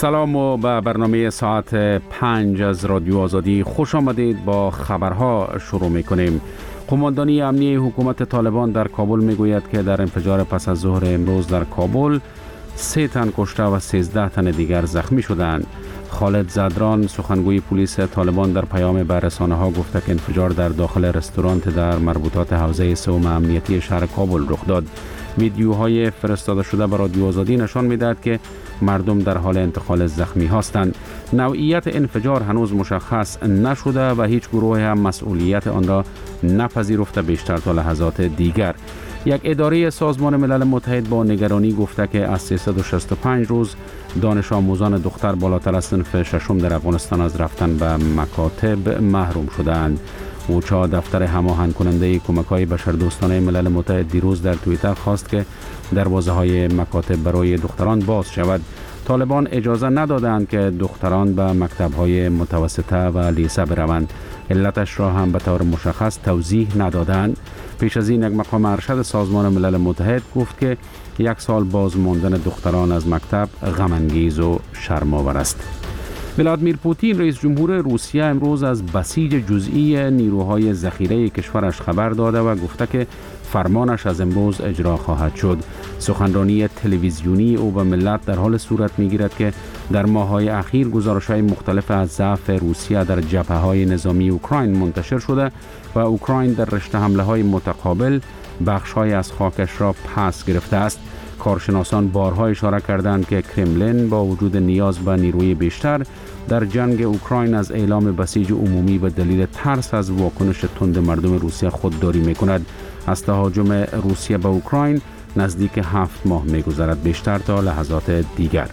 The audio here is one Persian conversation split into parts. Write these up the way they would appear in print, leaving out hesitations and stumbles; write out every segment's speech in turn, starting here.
سلام و به برنامه ساعت 5 از رادیو آزادی خوش آمدید. با خبرها شروع میکنیم. قماندانی امنیه حکومت طالبان در کابل میگوید که در انفجار پس از ظهر امروز در کابل 3 تن کشته و 13 تن دیگر زخمی شدند. خالد زدران سخنگوی پلیس طالبان در پیام به رسانه‌ها گفته که انفجار در داخل رستوران در مربوطات حوزه سوم امنیتی شهر کابل رخ داد. ویدیوهای فرستاده شده به رادیو آزادی نشان می‌دهد که مردم در حال انتقال زخمی هستند. نوعیت انفجار هنوز مشخص نشده و هیچ گروه هم مسئولیت آن را نپذیرفته بیشتر تا لحظات دیگر. یک اداره سازمان ملل متحد با نگرانی گفته که از 365 روز دانش آموزان دختر بالاتر از صنف ششم در افغانستان از رفتن به مکاتب محروم شدند. اوچا دفتر هماهنگ کننده کمک‌های بشردوستانه ملل متحد دیروز در توییتر خواست که دروازه‌های مکاتب برای دختران باز شود. طالبان اجازه ندادند که دختران به مکتب‌های متوسطه و لیسه بروند. علتش را هم به طور مشخص توضیح ندادند. پیش از این یک مقام ارشد سازمان ملل متحد گفت که 1 سال باز ماندن دختران از مکتب غم‌انگیز و شرم‌آور است. ولادیمیر پوتین رئیس جمهور روسیه امروز از بسیج جزئی نیروهای ذخیره کشورش خبر داده و گفته که فرمانش از امروز اجرا خواهد شد. سخنرانی تلویزیونی او به ملت در حال صورت می‌گیرد که در ماه‌های اخیر گزارش‌های مختلف از ضعف روسیه در جبهه‌های نظامی اوکراین منتشر شده و اوکراین در رشته حمله‌های متقابل بخش‌های از خاکش را پس گرفته است. کارشناسان بارها اشاره کردند که کرملین با وجود نیاز به نیروی بیشتر در جنگ اوکراین از اعلام بسیج عمومی به دلیل ترس از واکنش تند مردم روسیه خودداری می‌کند. از تهاجم روسیه به اوکراین نزدیک 7 ماه می‌گذرد، بیشتر تا لحظات دیگر.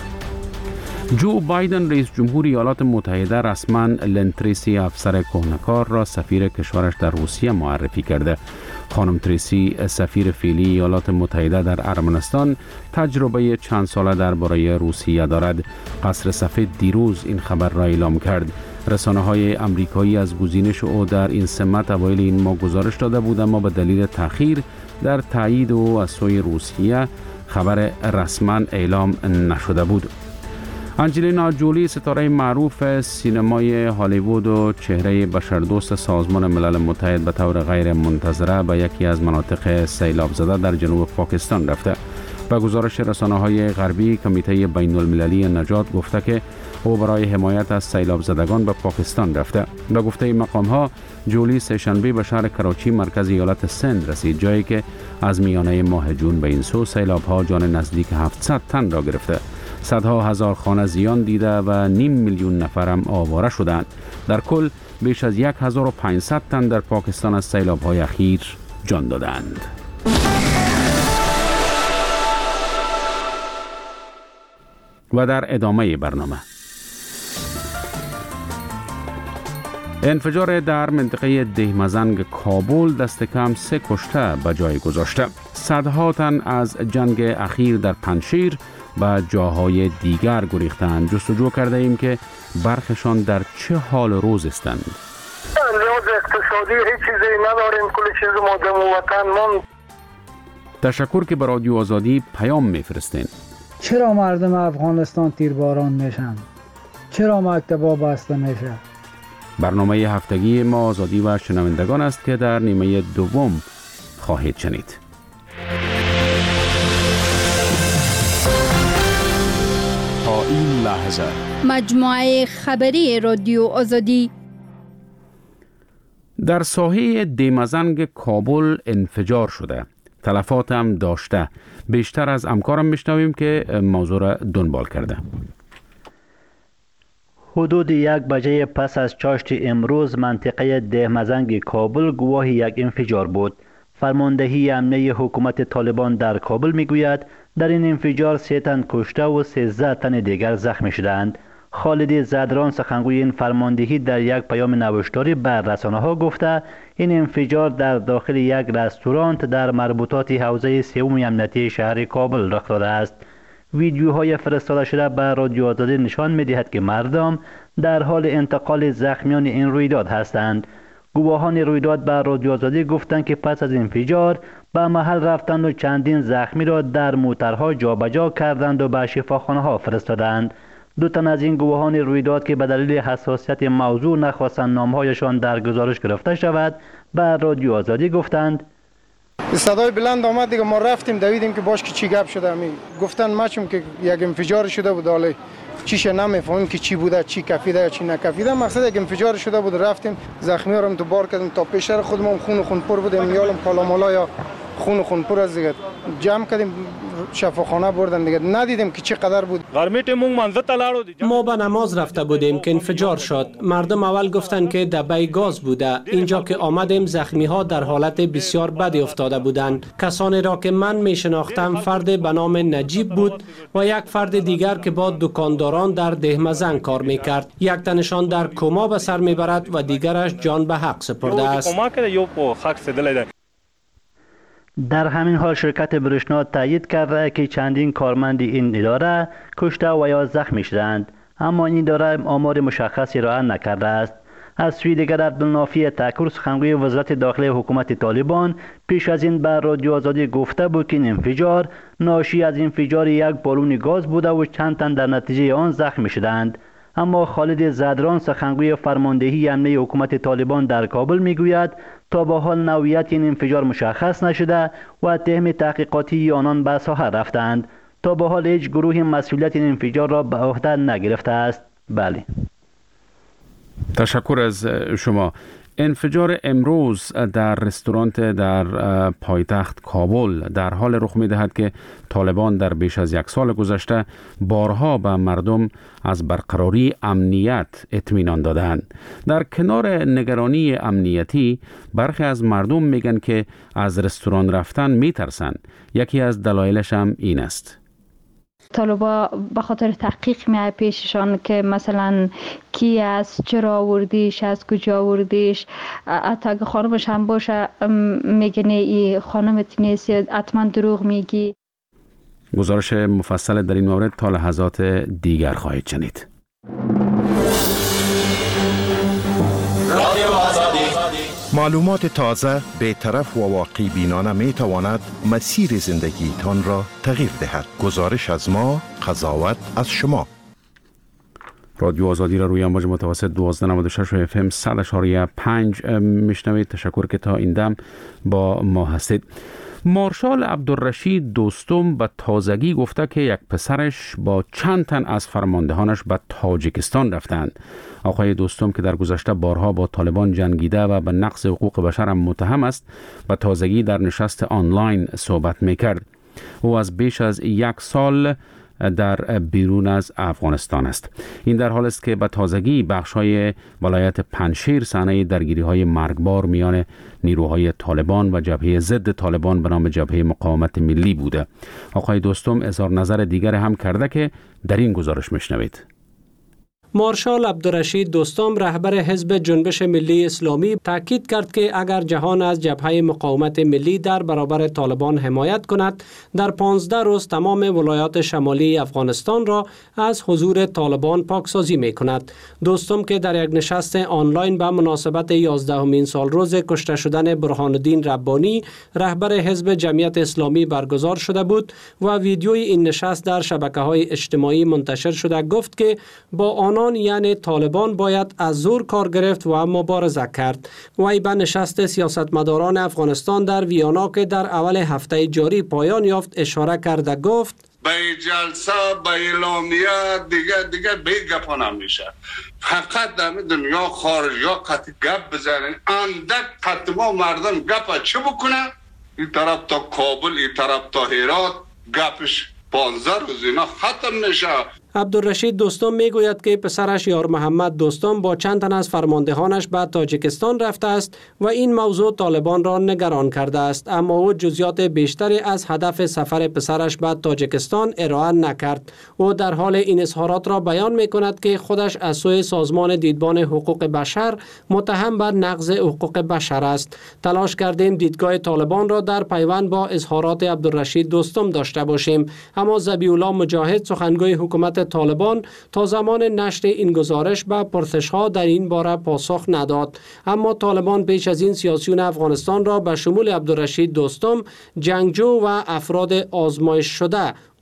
جو بایدن رئیس جمهور ایالات متحده رسما لن تریسی افسر کهنه‌کار را سفیر کشورش در روسیه معرفی کرده. خانم تریسی سفیر فعلی ایالات متحده در ارمنستان تجربه چند ساله درباره روسیه دارد. قصر سفید دیروز این خبر را اعلام کرد. رسانه‌های آمریکایی از گزینش او در این سمت اوایل این ماه گزارش داده بود، اما به دلیل تأخیر در تایید او از سوی روسیه خبر رسما اعلام نشده بود. انجلینا جولی ستاره معروف سینمای هالیوود و چهره بشردوست سازمان ملل متحد به طور غیر منتظره به یکی از مناطق سیلاب زده در جنوب پاکستان رفته. به گزارش رسانه‌های غربی، کمیته بین المللی نجات گفته که او برای حمایت از سیلاب زدگان به پاکستان رفته. به گفته مقام‌ها جولی سه‌شنبه به شهر کراچی مرکز ایالت سند رسید، جایی که از میانه ماه جون به این سو سیلاب‌ها جان نزدیک 700 تن را گرفته. صدها هزار خانه زیان دیده و 500,000 نفر هم آواره شدند. در کل بیش از 1500 تن در پاکستان از سیلاب‌های اخیر جان دادند. و در ادامه برنامه، انفجار در منطقه دهمزنگ کابل دست کم 3 کشته به جای گذاشته. صدها تن از جنگ اخیر در پنجشیر و جاهای دیگر گریختند. جستجو کرده ایم که برخشان در چه حال روز هستند. لحاظ اقتصادی هیچ چیزی نداریم، کل چیز ما در وطن ماند. تشکر که به رادیو آزادی پیام میفرستین. چرا مردم افغانستان تیرباران میشن؟ چرا مکتبا بسته میشه؟ برنامه هفتگی ما آزادی و شنوندگان است که در نیمه دوم خواهید شنید. تا این لحظه مجموعه خبری رادیو آزادی. در ساحه دهمزنگ کابل انفجار شده. تلفات هم داشته. بیشتر از همکارم میشنویم که موضوع را دنبال کرده. حدود 1 بجه پس از چاشت امروز منطقه دهمزنگ کابل گواه یک انفجار بود. فرماندهی امنیه حکومت طالبان در کابل میگوید در این انفجار 3 تن کشته و 13 تن دیگر زخمی شدند. خالد زدران سخنگوی این فرماندهی در یک پیام نوشتاری به رسانه‌ها گفته این انفجار در داخل یک رستوران در مربوطات حوزه سوم امنیتی شهر کابل رخ داده است. ویدیوهای فرستاده شده به رادیو آزادی نشان می‌دهد که مردم در حال انتقال زخمیان این رویداد هستند. گواهان رویداد به رادیو آزادی گفتند که پس از انفجار به محل رفتند و چندین زخمی را در موترها جابجا کردند و به شفاخانه‌ها فرستادند. دو تن از این گواهان رویداد که به دلیل حساسیت موضوع نخواستند نامهایشان در گزارش گرفته شود به رادیو آزادی گفتند صدای بلند آمد دیگه ما رفتیم دویدیم که باش که چی گپ شده گفتن ماچم که یک انفجار شده بود حالا چیش نمیفهمیم که چی بوده چی کفیده یا چی نکفیده مقصد یک انفجار شده بود رفتیم زخمی ها رو تو بار کردیم تا پیشتر خودمون خون پر بودیم یالم کالامالا یا خون پر از دیگه جمع کردیم شفاخانه بردن دیگه ندیدیم که چه قدر بود ما به نماز رفته بودیم که انفجار شد مردم اول گفتن که دبه گاز بوده اینجا که آمدیم زخمی ها در حالت بسیار بدی افتاده بودند کسانی را که من می شناختم فرد به نام نجیب بود و یک فرد دیگر که با دکانداران در دهمزنگ کار می کرد یک تنشان در کما به سر می برد و دیگرش جان به حق سپرده است. در همین حال شرکت برشنا تایید کرده که چندین کارمند این اداره کشته و یا زخمی شدند اما این اداره آمار مشخصی را نکرده است. از سوی دیگر عبدالنافی تکور سخنگوی وزارت داخلی حکومت طالبان پیش از این به رادیو آزادی گفته بود که این انفجار ناشی از انفجار یک بالون گاز بوده و چند تن در نتیجه آن زخمی شدند. اما خالد زدران سخنگوی فرماندهی امنیه حکومت طالبان در کابل میگوید تا به حال نوعیت این انفجار مشخص نشده و تهم تحقیقاتی آنان به ساحه رفتند. تا به حال هیچ گروهی مسئولیت این انفجار را به عهده نگرفته است. بله. تشکر از شما. انفجار امروز در رستوران در پایتخت کابل در حال رخ می دهد که طالبان در بیش از یک سال گذشته بارها به مردم از برقراری امنیت اطمینان دادند. در کنار نگرانی امنیتی برخی از مردم میگن که از رستوران رفتن میترسن. یکی از دلایلش هم این است. طالبا به خاطر تحقیق میای پیششان که مثلا کی است، چرا آوردیش، از کجا آوردیش، حتی اگه خانمش هم باشه میگنه ای خانمت نیست، حتما دروغ میگی. گزارش مفصل در این مورد تا لحظات دیگر خواهید شنید. معلومات تازه، بی‌طرف و واقعی بینانه می تواند مسیر زندگی تان را تغییر دهد. گزارش از ما، قضاوت از شما. رادیو آزادی را روی امواج متوسط 1296 FM 100.5 میشنوید. تشکر که تا این دم با ما هستید. مارشال عبدالرشید دوستم به تازگی گفته که یک پسرش با چند تن از فرماندهانش به تاجیکستان رفتند. آقای دوستم که در گذشته بارها با طالبان جنگیده و به نقض حقوق بشر هم متهم است، به تازگی در نشست آنلاین صحبت میکرد. او از بیش از یک سال در بیرون از افغانستان است. این در حال است که به تازگی بخش‌های ولایت پنجشیر صحنه درگیری‌های مرگبار میان نیروهای طالبان و جبهه ضد طالبان به نام جبهه مقاومت ملی بوده. آقای دوستم اظهار نظر دیگر هم کرده که در این گزارش میشنوید. مارشال عبدالرشید دوستم رهبر حزب جنبش ملی اسلامی تاکید کرد که اگر جهان از جبهه مقاومت ملی در برابر طالبان حمایت کند، در 15 روز تمام ولایات شمالی افغانستان را از حضور طالبان پاکسازی می کند. دوستم که در یک نشست آنلاین به مناسبت 11مین سالروز کشته شدن برهان الدین ربانی رهبر حزب جمعیت اسلامی برگزار شده بود و ویدیوی این نشست در شبکه‌های اجتماعی منتشر شده، گفت که با آنان یعنی طالبان باید از زور کار گرفت و مبارزه کرد. وی به نشست سیاستمداران افغانستان در ویانا که در اول هفته جاری پایان یافت اشاره کرده گفت به جلسه به اعلامیه دیگه به گپ نمیشه. فقط در دنیا خارجی ها قطع گپ بزنن، اندک قطع مردم گپ چه بکنه؟ این طرف تا کابل، این طرف تا هرات گپش 15 روز اینا ختم نشه. عبدالرشید دوستم میگوید که پسرش یار محمد دوستم با چند تن از فرماندهانش به تاجیکستان رفته است و این موضوع طالبان را نگران کرده است، اما او جزئیات بیشتری از هدف سفر پسرش به تاجیکستان ارائه نکرد. او در حال این اظهارات را بیان میکند که خودش از سوی سازمان دیدبان حقوق بشر متهم بر نقض حقوق بشر است. تلاش کردیم دیدگاه طالبان را در پیوند با اظهارات عبدالرشید دوستم داشته باشیم، اما ذبیح الله مجاهد سخنگوی حکومت طالبان تا زمان نشر این گزارش به پرسش‌ها در این باره پاسخ نداد. اما طالبان پیش از این سیاسیون افغانستان را به شمول عبدالرشید دوستم جنگجو و افراد آزمایش شده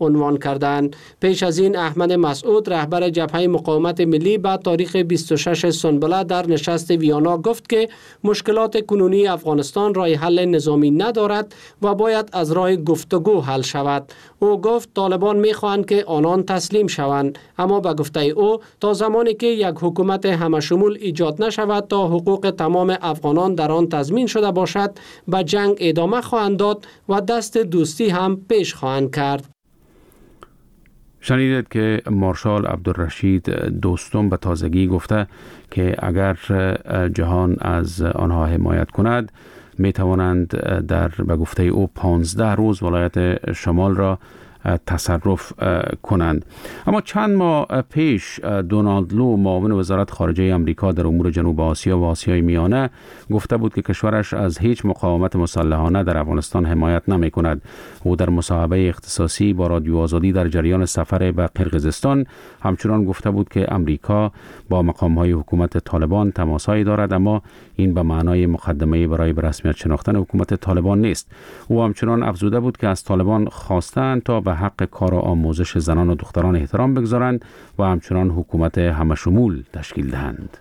عنوان کردند. پیش از این احمد مسعود رهبر جبهه مقاومت ملی به تاریخ 26 سنبله در نشست ویانا گفت که مشکلات کنونی افغانستان راه حل نظامی ندارد و باید از راه گفتگو حل شود. او گفت طالبان می‌خواهند که آنان تسلیم شوند، اما به گفته او تا زمانی که یک حکومت همشمول ایجاد نشود تا حقوق تمام افغانان در آن تضمین شده باشد به جنگ ادامه خواهند داد و دست دوستی هم پیش خواهند کرد. شنیدید که مارشال عبدالرشید دوستم به تازگی گفته که اگر جهان از آنها حمایت کند می توانند در به گفته او 15 روز ولایت شمال را تصرف کنند. اما چند ماه پیش دونالد لو معاون وزارت خارجه آمریکا در امور جنوب آسیا و آسیای میانه گفته بود که کشورش از هیچ مقاومت مسلحانه در افغانستان حمایت نمی کند. او در مصاحبه اختصاصی با رادیو آزادی در جریان سفر به قرقیزستان همچنان گفته بود که آمریکا با مقام‌های حکومت طالبان تماس‌هایی دارد، اما این به معنای مقدمه برای به رسمیت شناختن حکومت طالبان نیست. او همچنان افزوده بود که از طالبان خواستند تا به حق کار و آموزش زنان و دختران احترام بگذارند و همچنان حکومت همشمول تشکیل دهند.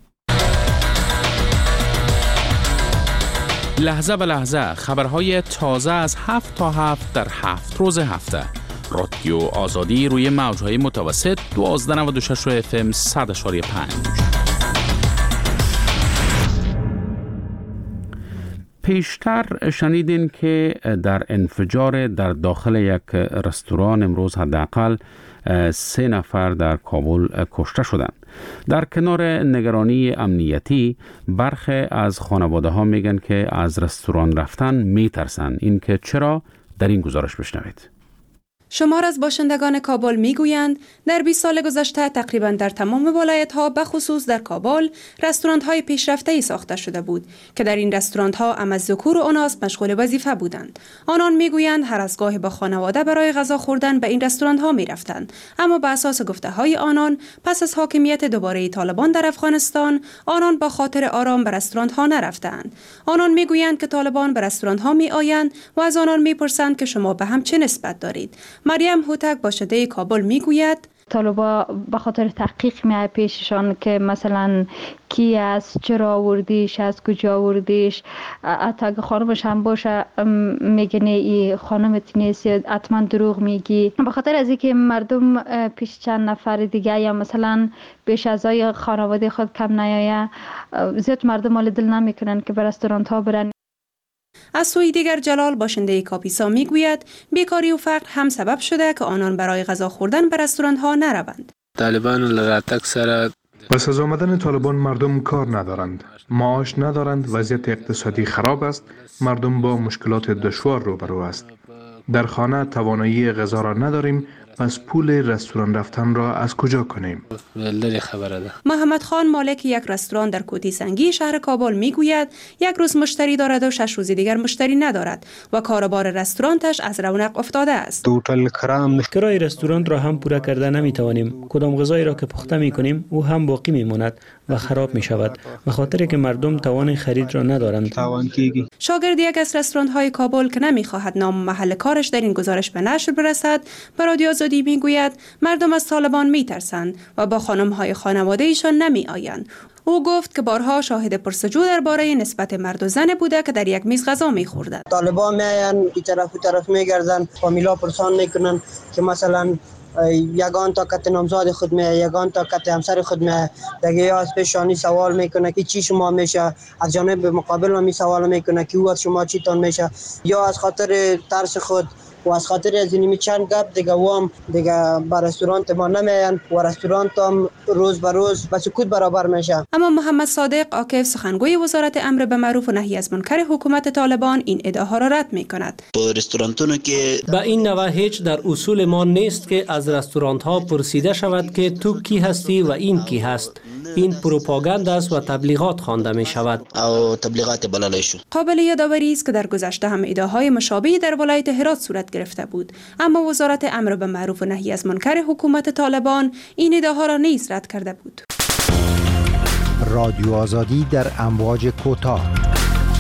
لحظه به لحظه خبرهای تازه از 7 تا 7 در 7 روز هفته. رادیو آزادی روی موجهای متوسط 1296 FM 100.5. پیشتر شنیدین که در انفجار در داخل یک رستوران امروز حداقل 3 نفر در کابل کشته شدند. در کنار نگرانی امنیتی برخی از خانواده ها میگن که از رستوران رفتن میترسن. این که چرا؟ در این گزارش بشنوید. شمار از باشندگان کابل میگویند در 20 سال گذشته تقریبا در تمام ولایت‌ها به خصوص در کابل رستوران‌های پیشرفته‌ای ساخته شده بود که در این رستوران‌ها هم از ذکور و اناث مشغول وظیفه بودند. آنان میگویند هر از گاهی با خانواده برای غذا خوردن به این رستوران‌ها می‌رفتند، اما به اساس گفته‌های آنان پس از حاکمیت دوباره طالبان در افغانستان آنان با خاطر آرام به رستوران‌ها نرفتند. آنان میگویند که طالبان به رستوران‌ها می‌آیند و از آنان می‌پرسند که شما به هم چه نسبت دارید. مریم هوتک باشنده کابل میگوید طالبا به خاطر تحقیق میای پیششان که مثلا کی است، چرا آوردیش، از کجا آوردیش، حتی اگه خانمش هم باشه میگنه ای خانمت نیست، حتما دروغ میگی. به خاطر از اینکه مردم پیش چند نفر دیگه یا مثلا بیش از خانواده خود کم نیایه، زیاد مردم مال دل نمیکنن که به رستوران ها برن. از سوی دیگر جلال باشنده کاپیسا میگوید بیکاری و فقر هم سبب شده که آنان برای غذا خوردن به رستوران ها نروند. طالبان لراتک سره پس از آمدن طالبان مردم کار ندارند، معاش ندارند، وضعیت اقتصادی خراب است، مردم با مشکلات دشوار روبرو است. در خانه توانایی غذا را نداریم، پس پول رستوران رفتن را از کجا کنیم؟ محمد خان مالک یک رستوران در کوتی سنگی شهر کابل میگوید یک روز مشتری دارد و 6 روز دیگر مشتری ندارد و کاروبار رستورانش از رونق افتاده است. کرای رستوران را هم پورا کرده نمیتوانیم. کدام غذایی را که پخته میکنیم او هم باقی میماند و خراب می شود به خاطر که مردم توان خرید را ندارند. شاگرد یک از رستوران های کابل که نمیخواهد نام محل کارش در این گزارش به نشر برسد به رادیو آزادی میگوید مردم از طالبان میترسند و با خانم های خانواده ایشان نمی آیند. او گفت که بارها شاهد پرسجو درباره نسبت مرد و زن بوده که در یک میز غذا میخوردند. طالبان میاین این طرف میگردن، فامیلا پرسان میکنن که مثلا یگان طاقت نامزاد خود میه، یگان طاقت همسر خود میه، دیگه یا از پیشانی سوال میکنه که چی شما میشه، از جانب مقابل هم سوال میکنه که او از شما چی تان میشه، یا از خاطر ترس خود و از خاطر از اینمی چند گپ دیگه وام دیگه با رستوران ما نمیان و رستوران هم روز به روز به سکوت برابر میشه. اما محمد صادق عاکف سخنگوی وزارت امر به معروف و نهی از منکر حکومت طالبان این ادعاها را رد میکند. به این نوع هیچ در اصول ما نیست که از رستوران ها پرسیده شود که تو کی هستی و این کی هست. این پروپاگاند است و تبلیغات خوانده می شود. قابل یادآوری است که در گذشته هم ادعاهای مشابهی در ولایت هرات صورت گرفته بود، اما وزارت امر به معروف و نهی از منکر حکومت طالبان این ادعاها را نیز رد کرده بود. رادیو آزادی در امواج کوتاه.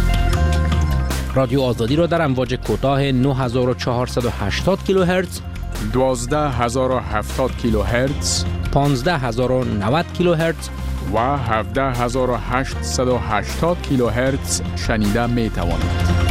رادیو آزادی را در امواج کوتاه 9480 کیلوهرتز 12070 کیلوهرتز، 15090 کیلوهرتز و 17880 کیلوهرتز شنیده می توانید.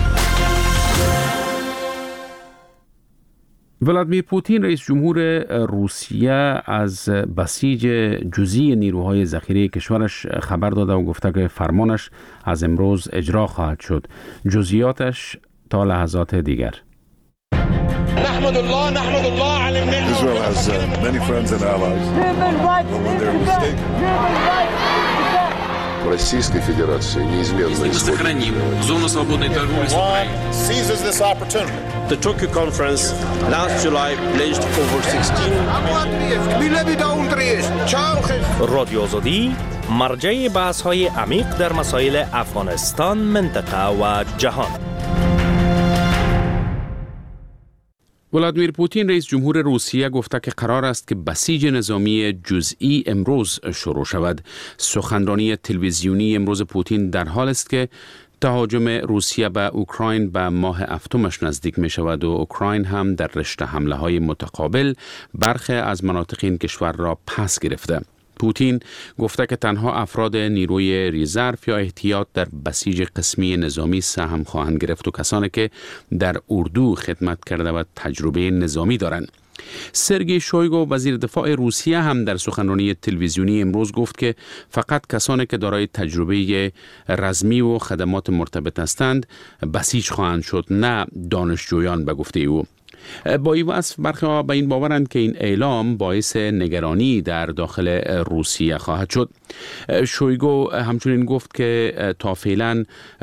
ولادیمیر پوتین رئیس جمهور روسیه از بسیج جزئی نیروهای ذخیره کشورش خبر داده و گفته که فرمانش از امروز اجرا خواهد شد. جزئیاتش تا لحظات دیگر. نحمد الله على النعمة. Israel has many friends and allies. Российской Федерации неизменно сохраним зону свободной торговли с Украиной. Seizes this opportunity. The Tokyo conference last July pledged over 16 رادیو آزادی مرجع بحث‌های عمیق در مسائل افغانستان، منطقه و جهان. ولادیمیر پوتین رئیس جمهور روسیه گفته که قرار است که بسیج نظامی جزئی امروز شروع شود. سخنرانی تلویزیونی امروز پوتین در حال است که تهاجم روسیه به اوکراین به ماه هفتمش نزدیک می شود و اوکراین هم در رشته حمله های متقابل برخی از مناطق این کشور را پس گرفته. پوتین گفته که تنها افراد نیروی ریزرو یا احتیاط در بسیج قسمی نظامی سهم خواهند گرفت و کسانی که در اردو خدمت کرده و تجربه نظامی دارند. سرگئی شویگو وزیر دفاع روسیه هم در سخنرانی تلویزیونی امروز گفت که فقط کسانی که دارای تجربه رزمی و خدمات مرتبط هستند بسیج خواهند شد، نه دانشجویان به گفته او. با این وصف برخی ها به این باورند که این اعلام باعث نگرانی در داخل روسیه خواهد شد. شویگو همچنین گفت که تا فعلا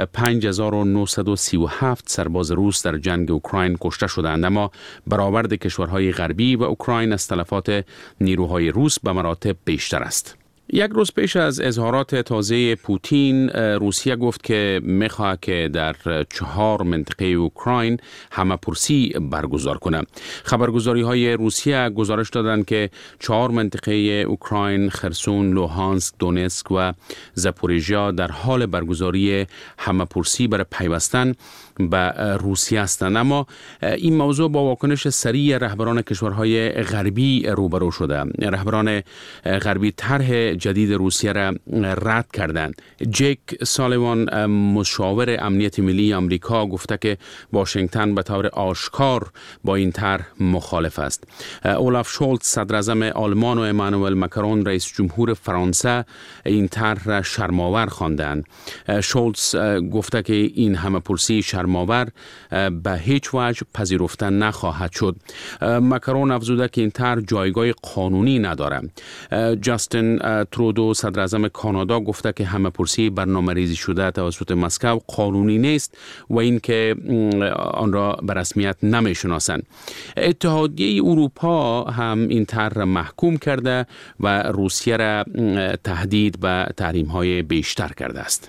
5937 سرباز روس در جنگ اوکراین کشته شدند، اما برآورد کشورهای غربی و اوکراین از تلفات نیروهای روس به مراتب بیشتر است. یک روز پیش از اظهارات تازه پوتین، روسیه گفت که می‌خواهد که در 4 منطقه اوکراین همه‌پرسی برگزار کنه. خبرگزاری‌های روسیه گزارش دادند که 4 منطقه اوکراین، خرسون، لوهانسک، دونتسک و زاپوریژیا در حال برگزاری همه‌پرسی برای پیوستن به روسیه هستند، اما این موضوع با واکنش سریع رهبران کشورهای غربی روبرو شده. رهبران غربی طرح جدید روسیه را رد کردند. جیک سالیوان مشاور امنیت ملی آمریکا گفته که واشنگتن به طور آشکار با این طرح مخالف است. اولاف شولتز صدر اعظم آلمان و امانوئل ماکرون رئیس جمهور فرانسه این طرح را شرم‌آور خواندند. شولتز گفته که این همه‌پرسی شرم‌آور به هیچ وجه پذیرفته نخواهد شد. ماکرون افزوده که این طرح جایگاه قانونی ندارد. جاستین ترودو صدر اعظم کانادا گفته که همه‌پرسی برنامه‌ریزی شده توسط مسکو قانونی نیست و اینکه آن را به رسمیت نمی‌شناسند. اتحادیه اروپا هم این طرح محکوم کرده و روسیه را تهدید به تحریم‌های بیشتر کرده است.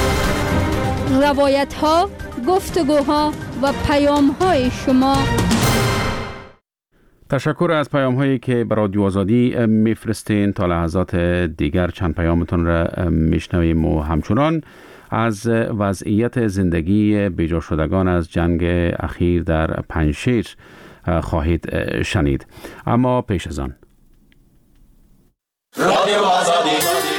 روایت‌ها، گفتگوها و پیام‌های شما. تشکر از پیام هایی که به رادیو آزادی میفرستین. تا لحظات دیگر چند پیامتون را میشنویم و همچنان از وضعیت زندگی بیجا شدگان از جنگ اخیر در پنجشیر خواهید شنید، اما پیش از آن رادیو آزادی.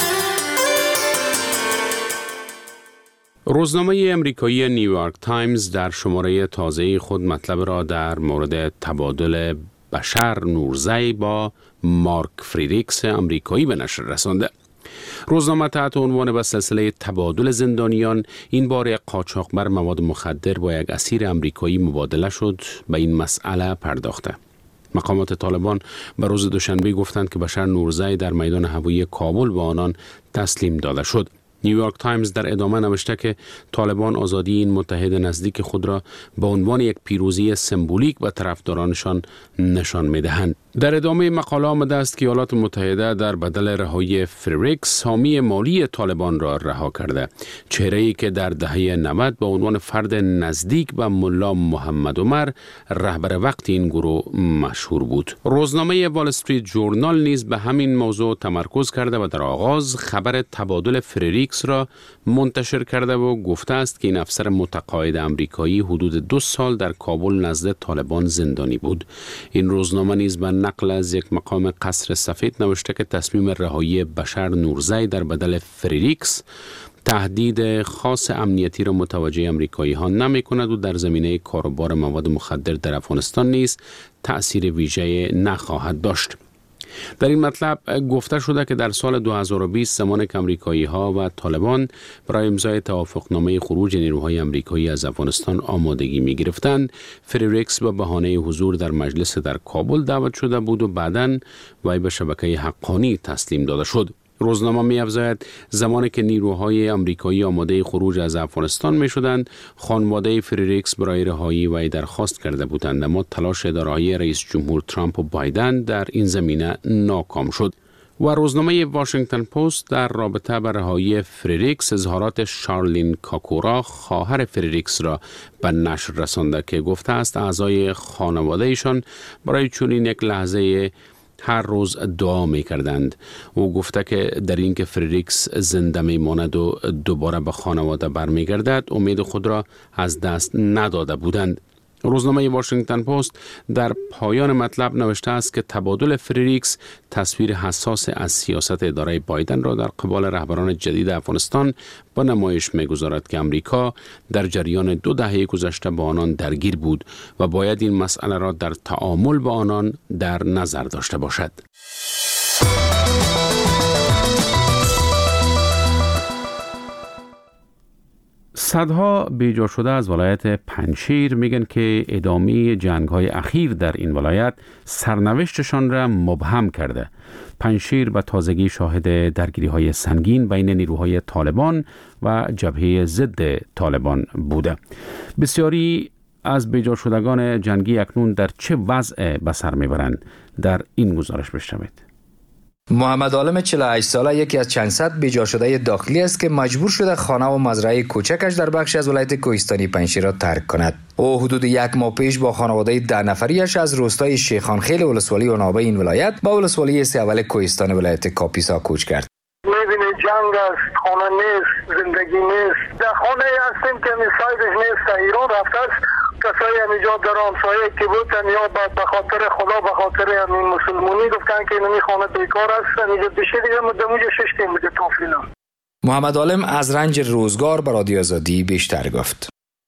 روزنامه امریکایی نیویورک تایمز در شماره تازه خود مطلب را در مورد تبادل بشر نورزی با مارک فریریکس امریکایی به نشر رسانده. روزنامه تحت عنوان به سلسله تبادل زندانیان این بار یک قاچاقبر مواد مخدر با یک اسیر امریکایی مبادله شد به این مسئله پرداخته. مقامات طالبان به روز دوشنبه گفتند که بشر نورزی در میدان هوایی کابل به آنان تسلیم داده شد. نیویورک تایمز در ادامه نوشته که طالبان آزادی این متحد نزدیک خود را به عنوان یک پیروزی سمبولیک به طرفدارانشان نشان می‌دهند. در ادامه مقاله آمده است که ایالات متحده در بدل رهایی فریریکس حامی مالی طالبان را رها کرده، چهره‌ای که در دهه 90 به عنوان فرد نزدیک به ملا محمد عمر رهبر وقت این گروه مشهور بود. روزنامه وال استریت ژورنال نیز به همین موضوع تمرکز کرده و در آغاز خبر تبادل فریریکس فریریکس را منتشر کرده و گفته است که این افسر متقاعد آمریکایی حدود 2 سال در کابل نزد طالبان زندانی بود. این روزنامه نیز به نقل از یک مقام قصر سفید نوشته که تصمیم رهایی بشر نورزی در بدل فریریکس تهدید خاص امنیتی را متوجه آمریکایی ها نمی کند و در زمینه کاروبار مواد مخدر در افغانستان نیز تأثیر ویژه نخواهد داشت. در این مطلب گفته شده که در سال 2020 زمانی که آمریکایی ها و طالبان برای امضای توافقنامه خروج نیروهای آمریکایی از افغانستان آمادگی می گرفتند، فریریکس به بهانه حضور در مجلس در کابل دعوت شده بود و بعداً وی به شبکه حقانی تسلیم داده شد. روزنامه می افزاید زمانی که نیروهای آمریکایی آماده خروج از افغانستان می شدند، خانواده فریریکس برای رهایی وی درخواست کرده بودند، اما تلاش اداره‌های رئیس جمهور ترامپ و بایدن در این زمینه ناکام شد. و روزنامه واشنگتن پست در رابطه با رهایی فریریکس اظهارات شارلین کاکورا خواهر فریریکس را به نشر رسانده که گفته است اعضای خانواده ایشان برای چنین یک لحظه هر روز دعا می کردند. او گفته که در این که فریریکس زنده می ماند و دوباره به خانواده برمی گردد امید خود را از دست نداده بودند. روزنامه واشنگتن پست در پایان مطلب نوشته است که تبادل فریریکس تصویر حساس از سیاست اداره بایدن را در قبال رهبران جدید افغانستان با نمایش می‌گذارد که امریکا در جریان 2 دهه گذشته با آنان درگیر بود و باید این مسئله را در تعامل با آنان در نظر داشته باشد. صدها بیجا شده از ولایت پنجشیر میگن که ادامه جنگ‌های اخیر در این ولایت سرنوشتشان را مبهم کرده. پنجشیر به تازگی شاهد درگیری‌های سنگین بین نیروهای طالبان و جبهه ضد طالبان بوده. بسیاری از بیجا شدگان جنگی اکنون در چه وضع به سر میبرند؟ در این گزارش بشنوید. محمد عالم 48 ساله یکی از چند صد بیجا شده داخلی است که مجبور شده خانه و مزرعه کوچکش در بخش از ولایت کوهستانی پنجشیر را ترک کند. او حدود 1 ماه پیش با خانواده 10 نفریش از روستای شیخانخیل ولسوالی عنابه این ولایت با ولسوالی سیاول کوهستان ولایت کاپیسا کوچ کرد. می‌بینی جنگ است، خانه نیست، زندگی نیست. در خانه هستیم که میسایدش نیست. ایران رفته است کسایی همینجا در آمسایه که بودن یا به خاطر خدا به خاطر همین مسلمونی گفتن که اینمی خانه بیکار است اینجا بشه دیگه مدموجه ششتیم بوده توفینا. محمد عالم از رنج روزگار به رادیو آزادی بیشتر گفت.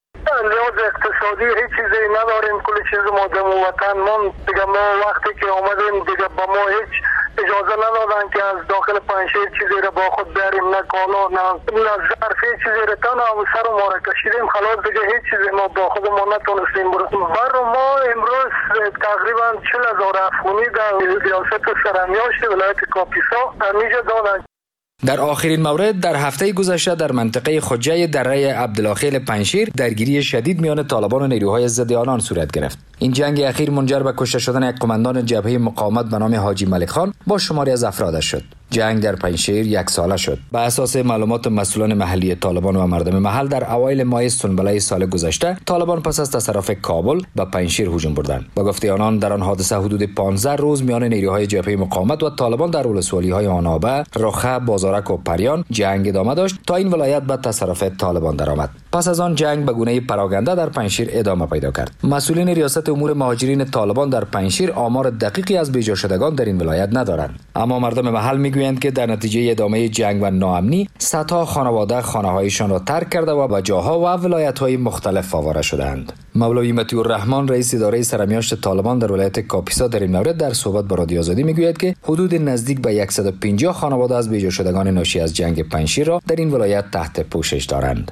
لحاظ اقتصادی هیچ چیزی نداریم، کل چیز ما در وطن من دیگه ما وقتی که آمدیم دیگه با ما هیچ اجازه ندادن که از داخل پنجشیر چیزی را با خود بریم، نه کالا نه ظرف هیچ چیزی را تنها سر ما را کشیدیم، خلاص دیگه هیچ چیزی ما با خود ما نتونستیم بریم. بر ما امروز تقریبا 40,000 افغانی در ریاست سرمیاشت ولایت کاپیسا همیشه دادن. در آخرین مورد در هفته گذشته در منطقه خجه دره عبدالخیل پنجشیر درگیری شدید میان طالبان و نیروهای ضد آنان صورت گرفت. این جنگ اخیر منجر به کشته شدن یک قماندان جبهه مقاومت به نام حاجی ملک خان با شماری از افرادش شد. جنگ در پنجشیر 1 ساله شد. به اساس معلومات مسئولان محلی طالبان و مردم محل در اوایل ماه سنبله سال گذشته طالبان پس از تصرف کابل به پنجشیر هجوم بردند. با گفته آنان در آن حادثه حدود 15 روز میان نیروهای جبهه مقاومت و طالبان در ولسوالی‌های آنابه، رخه، بازارک و پریان جنگ ادامه داشت تا این ولایت به تصرف طالبان درآمد. پس از آن جنگ به گونه پراگنده در پنجشیر ادامه پیدا کرد. مسئولین ریاست امور مهاجرین طالبان در پنجشیر آمار دقیقی از بیجا شدگان در این ولایت ندارند، اما مردم محل میگویند که در نتیجه ادامه جنگ و ناامنی صدها خانواده خانه‌هایشان را ترک کرده و به جاها و ولایت‌های مختلف آواره شدند. مولوی مطیع الرحمن رئیس اداره سرمیاشت طالبان در ولایت کاپیسا در این مورد در صحبت با رادیو آزادی میگوید که حدود نزدیک به 150 خانواده از بیجا شدگان ناشی از جنگ پنجشیر را در این ولایت تحت پوشش دارند.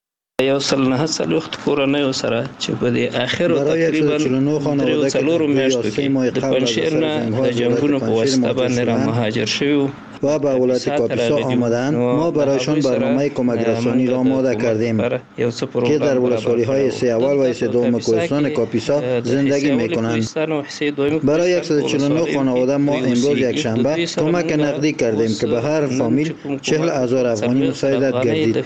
یو سل نه سلوخت کورنۍ سره چې په دې اخر تقریبا 3 میاشتو کې د پنجشیر نه د جنگونو په واسطه باندې را مهاجر شوی و به ولایت کاپیسا آمدند. ما برایشان برنامه کمک رسانی را آماده کردیم که در ولسوالی‌های سیاول و سدوم کوهستان کاپیسا زندگی می‌کنند. برای 149 خانواده ما امروز یک شنبه کمک نقدی کردیم که به هر فامیل 40,000 افغانی مساعدت گردید.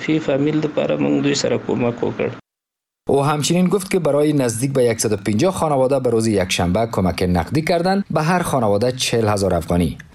او همچنین گفت که برای نزدیک به 150 خانواده به روز یکشنبه کمک نقدی کردند، به هر خانواده 40,000 افغانی.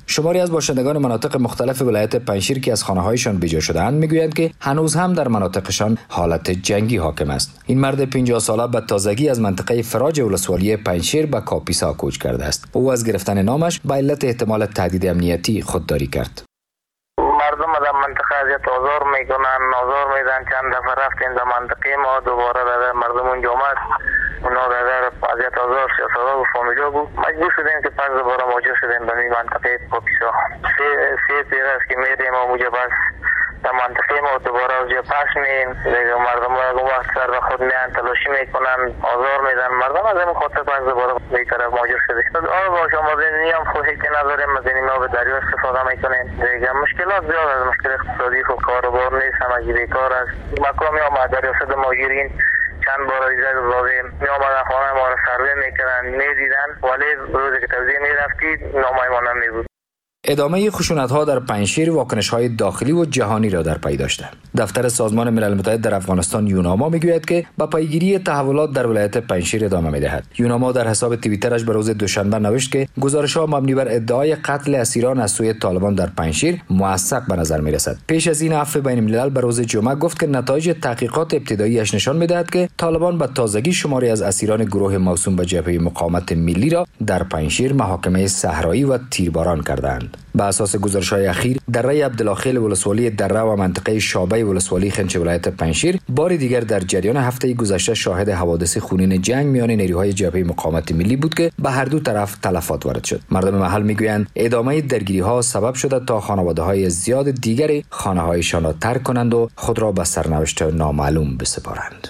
شماری از باشندگان مناطق مختلف ولایت پنجشیر که از خانه‌هایشان بیجا شده‌اند میگویند که هنوز هم در مناطقشان حالت جنگی حاکم است. این مرد 50 ساله به تازگی از منطقه فراج ولسوالی پنجشیر به کاپیسا کوچ کرده است. او از گرفتن نامش به علت احتمال تهدید امنیتی خودداری کرد. مردم در منطقه اذیت آزار میکنن، آزار میدن. چند دفعه رفتیم در منطقه ما، دوباره در مردم اونجا آمد، اونا در اذیت آزار سیاست‌ها و فامیلا بود. مجبور شدیم که پس دوباره مهاجر شدیم به منطقه کاپیسا. سه پیر است که میریم و اونجا بس در منطقه ما دوباره اونجا پس مییم. دیگه مردم اون وقت سر به خود میان تلاشی میکنن، آزار میدن مردم. از این خاطر پس دوباره به این طرف مهاجر شدیم. با شما زندگی هم خوشی که نداریم، از این ما به دریا استفاده میکنیم. دیگه مشکلات زیاد است، مشکل اقتصادی خب کاروبار نیست، همگی بیکار است. مقامی ها در ریاست مهاجرین چند بار ریزه دادیم، می آمدن خانه ما را سروی میکردن، میدیدن، ولی روزی که توزیع میرفتید نامه ما نمیبود. ادامه خشونت‌ها در پنجشیر واکنش‌های داخلی و جهانی را در پی داشته. دفتر سازمان ملل متحد در افغانستان یوناما میگوید که با پیگیری تحولات در ولایت پنجشیر ادامه می‌دهد. یوناما در حساب توییترش به روز دوشنبه نوشت که گزارش‌ها مبنی بر ادعای قتل اسیران از سوی طالبان در پنجشیر موثق به نظر می‌رسد. پیش از این عفو بین الملل به روز جمعه گفت که نتایج تحقیقات ابتدایی‌اش نشان می‌دهد که طالبان به تازگی شماری از اسیران گروه موسوم به جبهه مقاومت ملی را در پنجشیر محاکمه صحرایی و تیرباران کردند. بر اساس گزارش‌های اخیر دره عبدالله ولسوالی دره و منطقه شابه ولسوالی خنچ ولایت پنجشیر بار دیگر در جریان هفته گذشته شاهد حوادث خونین جنگ میان نیروهای جبهه مقاومت ملی بود که به هر دو طرف تلفات وارد شد. مردم محل میگویند ادامه درگیری‌ها سبب شده تا خانواده‌های زیاد دیگری خانه‌هایشان را ترک کنند و خود را به سرنوشت نامعلوم بسپارند.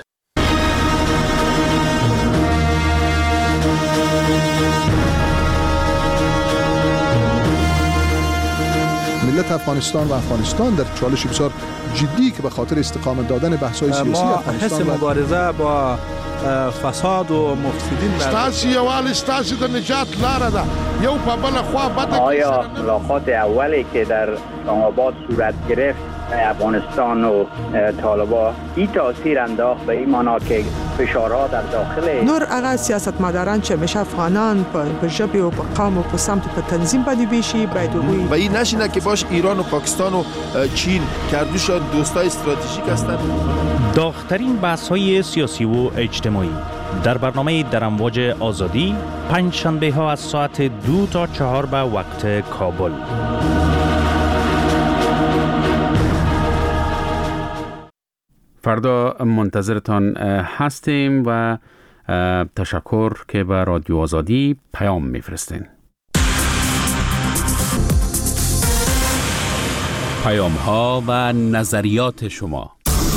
ملت افغانستان و افغانستان در چالش بسیار جدی که به خاطر استقامت دادن بحث‌های سیاسی افغانستان ما حس مبارزه با فساد و مفسدین ستاسي یوال ستاسي د نجات لاره ده یو په بل خوا بده. آیا ملاقات اولی که در اسلام آباد صورت گرفت افغانستان و طالبان این تاثیر انداخت به این معنا که فشارها در داخل نور اغا سیاستمداران چې همیشه افغانان په ژبه او په قوم او په سمت په تنظیم باندې ویشي باید و این نشینه که باش ایران و پاکستان و چین کردوشان دوستای استراتژیک هستند. داغ‌ترین بحث‌های سیاسی و اجتماعی در برنامه در امواج آزادی پنج شنبه ها از ساعت 2 تا 4 به وقت کابل. فردا منتظرتان هستیم و تشکر که به رادیو آزادی پیام میفرستین. پیام ها و نظریات شما.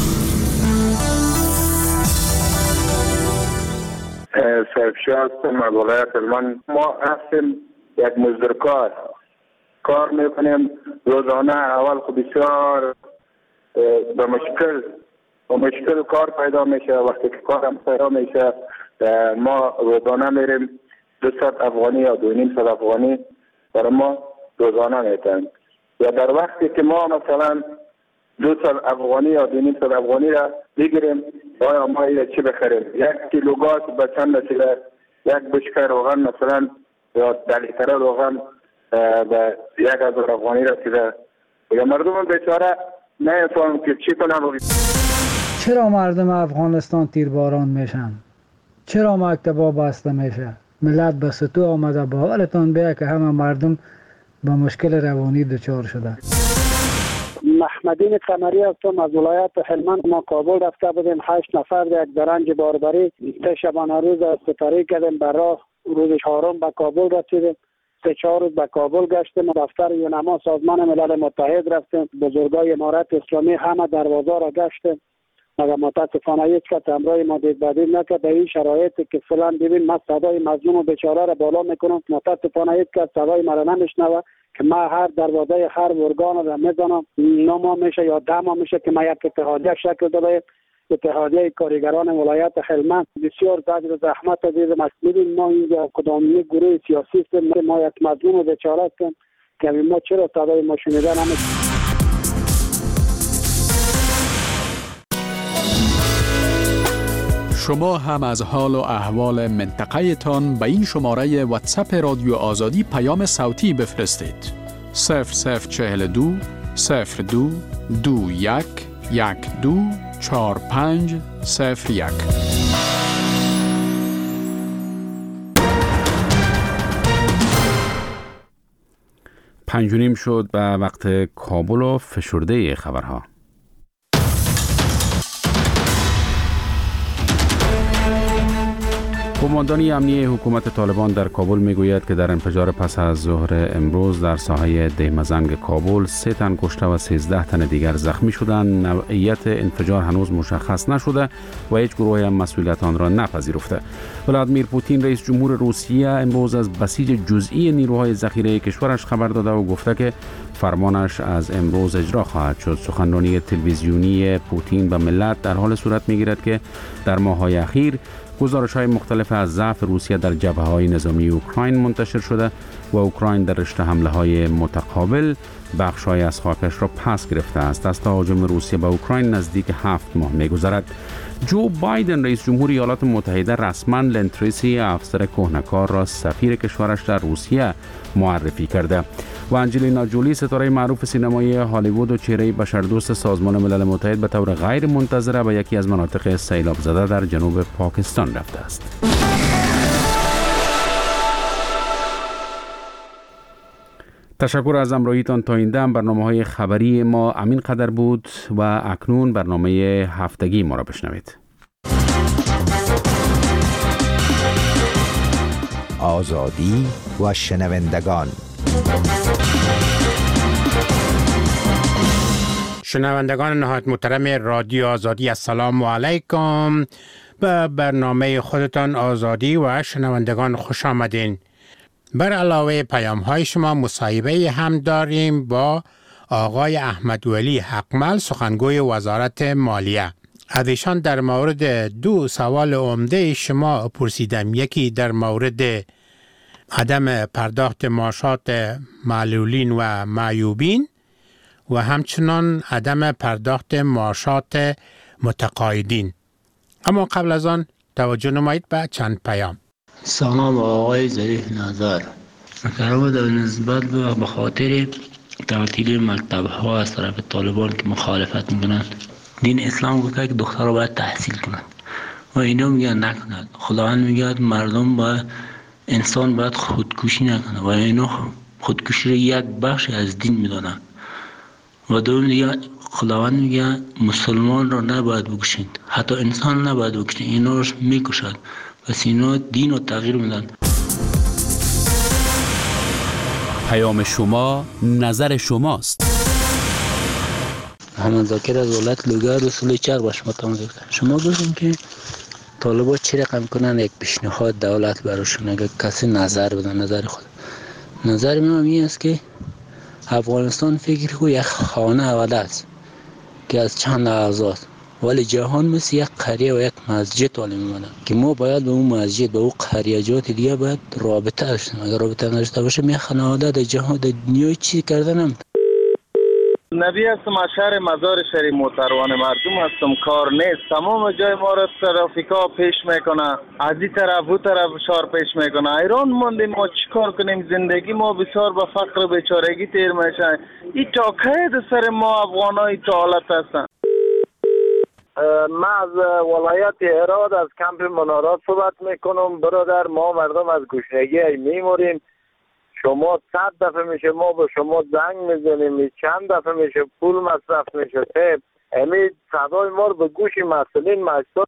سرفشاد از ولایت هلمند. ما هستیم یک مزدورکار، کار میکنیم روزانه. اول خب بسیار به مشکل کار پیدا میشه. وقتی که کارم پیدا میشه ما روزانه میریم 200 افغانی یا 2.5 افغانی برای ما روزانه میتن. یا در وقتی که ما مثلا 200 افغانی یا 2.5 افغانی را بگیریم، آیا ما اینو چی بخریم؟ 1 کیلو گاز به چند رسیده؟ 1 بشکه روغن مثلا یا 10 لیتر روغن به 1000 افغانی رسیده. یا مردم بیچاره نمیفهمن که چی کنن. چرا مردم افغانستان تیرباران میشن؟ چرا مکتبا بسته میشه؟ ملت به ستو آمده. باورتان بیه که همه مردم به مشکل روانی دچار شده. محمدین قمری هستم از ولایت هلمند. ما کابل رفته بودیم 8 نفر یک درنج باربری شبانه روز سپری کردیم. بر راه روز 4 به کابل رسیدیم. 3-4 روز به کابل گشتیم. دفتر یونما سازمان ملل متحد رفتیم. بزرگای امارت اسلامی همه دروازه را گشتیم. مگر متاسفانه هیچ کس همراه ما دیدبادی نکرد. در این شرایطی که فلان ببین من صدای مظلوم و بیچاره را بالا میکنم، متاسفانه هیچ کس صدای مرا نمیشنوه که من هر دروازه هر ارگان را میزنم. 9 ماه میشه یا 10 ماه میشه که من یک اتحادیه شکل داده، اتحادیه کارگران ولایت هلمند. بسیار زجر و زحمت دیدم. ببین ما اینجا کدام گروه سیاسی هستیم، ما یک مظلوم و بیچاره هستیم که ما چرا صدای ما شنیده نمیشه. شما هم از حال و احوال منطقه تان به این شماره واتساپ رادیو آزادی پیام صوتی بفرستید. 0042 02 21 12 45 01. پنج و نیم شد به وقت کابل و فشرده خبرها. قماندانی امنیه حکومت طالبان در کابل میگوید که در انفجار پس از ظهر امروز در ساحه دهمزنگ کابل 3 تن کشته و 13 تن دیگر زخمی شدند. نوعیت انفجار هنوز مشخص نشده و هیچ گروهی هم مسئولیت آن را نپذیرفته. ولادیمیر پوتین رئیس جمهور روسیه امروز از بسیج جزئی نیروهای ذخیره کشورش خبر داده و گفته که فرمانش از امروز اجرا خواهد شد. سخنرانی تلویزیونی پوتین به ملت در حال صورت میگیرد که در ماه‌های اخیر گزارش‌های مختلف از ضعف روسیه در جبهه‌های نظامی اوکراین منتشر شده و اوکراین در رشته حمله‌های متقابل بخش‌های از خاکش را پس گرفته است. از تهاجم روسیه به اوکراین نزدیک 7 ماه می‌گذرد. جو بایدن رئیس جمهور ایالات متحده رسما لن تریسی افسر کهنه‌کار را سفیر کشورش در روسیه معرفی کرده و انجلینا جولی ستاره معروف سینمایی هالیوود و چهره بشردوست سازمان ملل متحد به طور غیر منتظره به یکی از مناطق سیلاب زده در جنوب پاکستان رفته است. تشکر از همراهیتان. تا این دم برنامه‌های خبری ما همین قدر بود و اکنون برنامه هفتگی ما را بشنوید. آزادی و شنوندگان. شنوندگان نهایت محترم رادیو آزادی، السلام علیکم. به برنامه خودتان آزادی و شنوندگان خوش آمدین. بر علاوه پیام های شما مصاحبه هم داریم با آقای احمدولی حقمل، سخنگوی وزارت مالیه. از ایشان در مورد 2 سوال عمده شما پرسیدم. یکی در مورد عدم پرداخت معاشات معلولین و معیوبین و همچنان عدم پرداخت معاشات متقاعدین. اما قبل از آن توجه نمایید به چند پیام. سلام آقای ظریف نظر. محترم، در نسبت به خاطر تعطیل مکتب ها از طرف طالبان که مخالفت میکنند، دین اسلام گفته که دخترها باید تحصیل کنند و اینا میگن نکنند. خداوند میگه مردم باید، انسان باید خودکشی نکنه و اینا خودکشی را یک بخش از دین میدانند. و دوم دیگه خداوند میگه مسلمان را نباید بکشید، حتی انسان نباید بکشید، اینا رو میکشند. پس اینا دین رو تغییر میدن. پیام شما نظر شماست. محمد ذاکر از ولایت لوگر رسول چرخ با شما تماس گرفتم. شما گفتیم که طالبا چی رقم کنن یک پیشنهاد دولت براشون، اگه کسی نظر بدن. نظر خود، نظر من این است که افغانستان فکر کو یک خانه اوله است که از چند اعضاست، ولی جهان مثل یک قریه و یک مسجد عالی میمونه که ما باید به اون مسجد به اون قریه‌جات دیگه باید رابطه داشتیم. اگر رابطه نداشته باشه می خانواده در جهان در دنیای چی کردنم. نبی هستم از شهر مزار شهری موتروان مردم هستم. کار نیست، تمام جای ما را ترافیکا پیش میکنه، از این طرف او طرف شار پیش میکنه. ایران موندیم، ما چیکار کنیم؟ زندگی ما بسیار به فقر و بیچارگی تیر میشه. این تا کی سر ما افغانای تا حالت هستن؟ من از ولایت هرات از کمپ منارات صحبت میکنم. برادر، ما مردم از گشنگی میموریم. شما 100 دفعه میشه ما به شما زنگ میزنیم، چند دفعه میشه پول مصرف میشه. امید صدای ما رو به گوش مسئولین مجلس.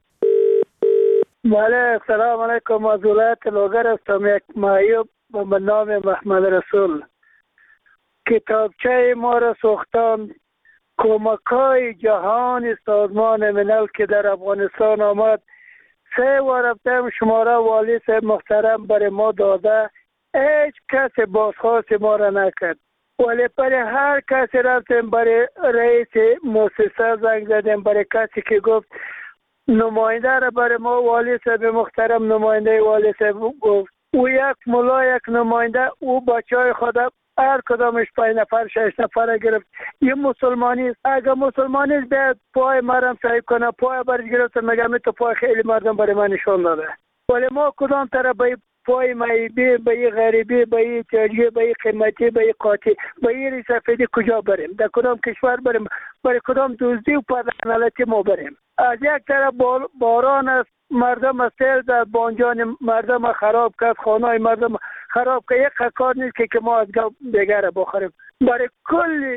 بله، سلام علیکم. از ولایت لوگر هستم، یک معیوب به نام محمد رسول. کتابچه ما را ساختن. کمک‌های جهان سازمان ملل که در افغانستان آمد 3 بار رفتم، شماره والی صاحب محترم برای ما داده، هیچ کس بازخواست ما را نکرد. ولی برای هر کسی رفتیم، برای رئیس مؤسسه زنگ زدیم، برای کسی که گفت نماینده را برای ما والی صاحب محترم نماینده والی صاحب گفت، او یک ملا یک نماینده، او بچهای خود هر کدامش 5 نفر 6 نفر گرفت. یه مسلمانی است، اگه مسلمانی است بیاد پای مرم صاحب کنه، پای برش گرفت، میگم تو پای خیلی مردم برای من نشون داده. ولی ما کدام طرف به پای معیبی به این غریبی به این احتیاجی به این قیمتی به این قاطی به این سفیدی کجا بریم؟ در کدام کشور بریم؟ برای کدام دزدی و پدرنالتی ما بریم؟ از یک طرف باران است، مردم سیل در بانجان مردم خراب کرد، خانه مردم خراب کرد. یک کار نیست که ما از دیگر بخوریم. برای کل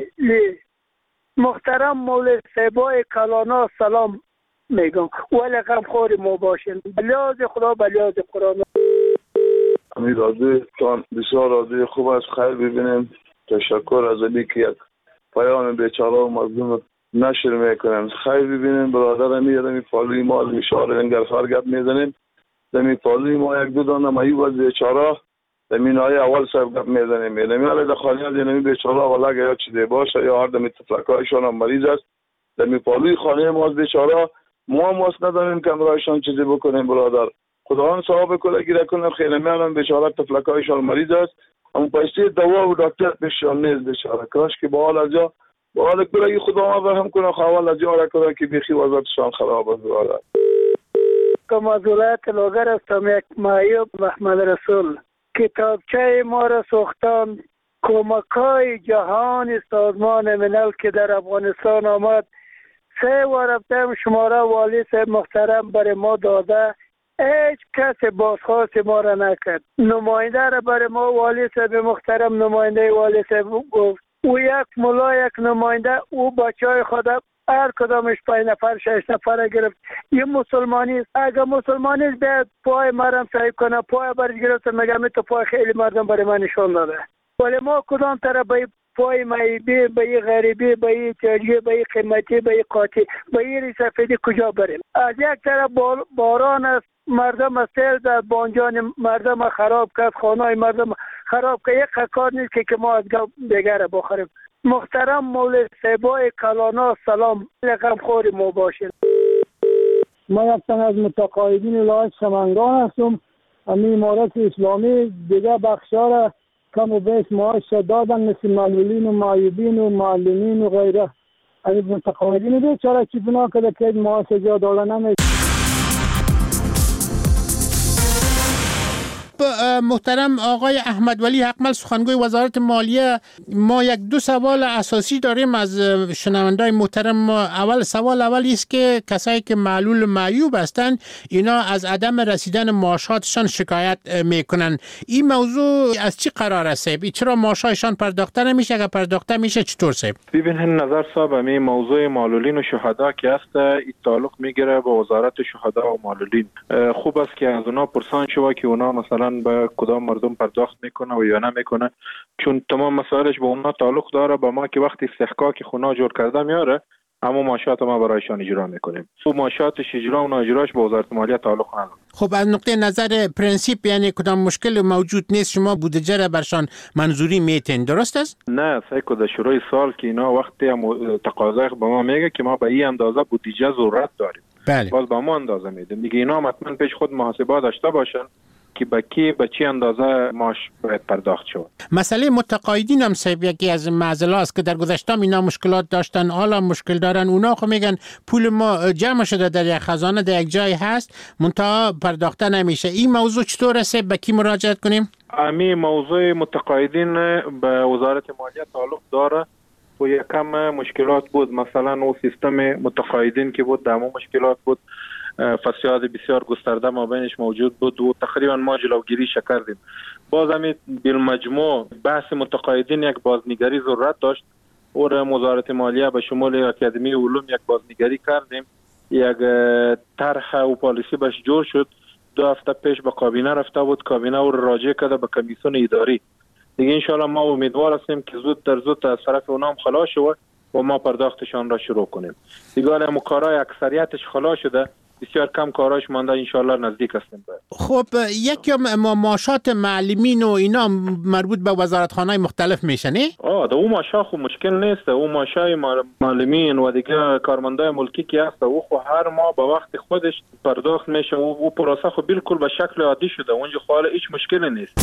محترم مولوی صاحبای کلانا سلام میگم، ولی غمخوری ما باشین. بلیاز خدا بلیاز قرآن. امید راضی بسیار راضی، خوب است، خیر ببینیم. تشکر از علی که یک پیام بیچاره و مظلوم نشر میکنیم. خیر ببینیم برادر می پالوی ما میشار انگرخار گپ میزنیم. دمی پالوی ما یک دو دانه مایو از بیچاره دمی نای اول صاحب گپ میزنیم. دمی علی دخانیات دمی بیچاره ولا یا چیزی باشه یا هر دمی تفلکایشان هم مریض است. دمی پالوی خانه ما از بیچاره ما ماست نداریم که امرایشان چیزی بکنیم برادر. خداوند ثواب کله گیره کنه. خیلی میانم بیچاره تفلکایشان مریض است. اون پیسه دوا و دکتر پیششان نیست بیچاره. کاش که با حال از جا با حال کلگی خداوند رحم کنه، خوال از جا را کنه که بیخی وضعیتشان خراب است برادر. کم از ولایت لوگر هستم، یک معیوب محمد رسول. کتابچه ما را سوختان. کمک‌های جهان سازمان ملل که در افغانستان آمد 3 رفتم شماره والی صاحب محترم برای ما داده، هیچ کس بازخواست ما را نکرد. نماینده را برای ما والی صاحب محترم نماینده والی صاحب گفت. او یک ملا یک نماینده او بچهای خود هر کدامش 5 نفر 6 نفر گرفت. یه مسلمانی است، اگر مسلمانی است بیاد پای مرم صاحب کنه، پای برش گرفت میگم تو پای خیلی مردم برای من نشان داده. ولی ما کدام طرف به پای معیبی به این غریبی به این احتیاجی به این قیمتی به این قاطی به این سفیدی کجا بریم؟ از یک طرف باران است، مردم سیل در بانجان مردم خراب کرد، خانه مردم خراب کرد. یک کار نیست که ما از دیگر بخوریم. محترم مولوی صاحبای کلانا سلام، غمخوری ما باشین. ما یک تن از متقاعدین ولایت سمنگان هستم. امی امارت اسلامی دیگه بخشا را کم و بیش معاش دادن، مثل معلولین و معیوبین و معلمین و غیره. امی متقاعدین بیچاره چی بنا کرده که معاش جا داده نمیشه. محترم آقای احمد ولی حقمل سخنگوی وزارت مالیه، ما 1-2 سوال اساسی داریم از شنوندای محترم. ما سوال اولی است که کسایی که معلول معیوب هستند اینا از عدم رسیدن معاشاتشان شکایت میکنن. این موضوع از چی قرار است؟ چرا معاشایشان پرداخته نمیشه؟ اگر پرداخته میشه چطور صاحب؟ ببینید نظر صاحب، این موضوع معلولین و شهدا که است این تعلق میگیره به وزارت شهدا و معلولین. خوب است که از اونا پرسان شوه که اونا مثلا به کدام مردم پرداخت میکنه و یا نمیکنه، چون تمام مسائلش به اونا تعلق داره. با ما که وقتی استحقاق خونه جور کرده میاره اما معاشات ما برایشان اجرا میکنیم. و معاشاتش اجرا و نااجراش به وزارت مالیه تعلق نداره. خب از نقطه نظر پرنسیپ یعنی کدام مشکل موجود نیست شما بودجه را برشان منظوری میتین، درست است؟ نه، سعی در شروع سال که اینا وقتی تقاضای به ما میگه که ما به این اندازه بودجه ضرورت داریم، بله. باز با ما اندازه میدیم دیگه. اینا حتما پیش خود محاسبه داشته باشن که به چی اندازه معاش باید پرداخت شود. مسئله متقاعدین هم صاحب یکی از معضلات است که در گذشته اینا مشکلات داشتن، حالا مشکل دارن. اونا خب میگن پول ما جمع شده در یک خزانه در یک جای هست منتها پرداخته نمیشه. این موضوع چطور است؟ به کی مراجعت کنیم؟ امی موضوع متقاعدین به وزارت مالیه تعلق داره و یکم مشکلات بود. مثلا او سیستم متقاعدین که بود دامو مشکلات بود، فساد بسیار گسترده ما بینش موجود بود و تقریبا ما جلوگیری کردیم. باز همین بالمجموع بحث متقاعدین یک بازنگری ضرورت داشت و وزارت مالیه به شمول اکادمی علوم یک بازنگری کردیم. یک طرح و پالیسی بهش جور شد. 2 هفته پیش به کابینه رفته بود، کابینه او راجع کرده به کمیسیون اداری. دیگه انشالله ما امیدوار هستیم که زود در زود از طرف اونا هم خلاص شود و ما پرداختشان را شروع کنیم. دیگه الان کارهای اکثریتش خلاص شده، بسیار کم کاراش مانده، انشالله نزدیک هستیم. خب یکی معاشات معلمین و اینا مربوط به وزارتخانه‌های مختلف میشه نه؟ ده اون معاشات خو مشکل نیست. اون معاشای معلمین و دیگه کارمندای ملکی که هست او خو هر ماه به وقت خودش پرداخت میشه و او پروسه خو بالکل به شکل عادی شده. اونجا خاله هیچ مشکلی نیست.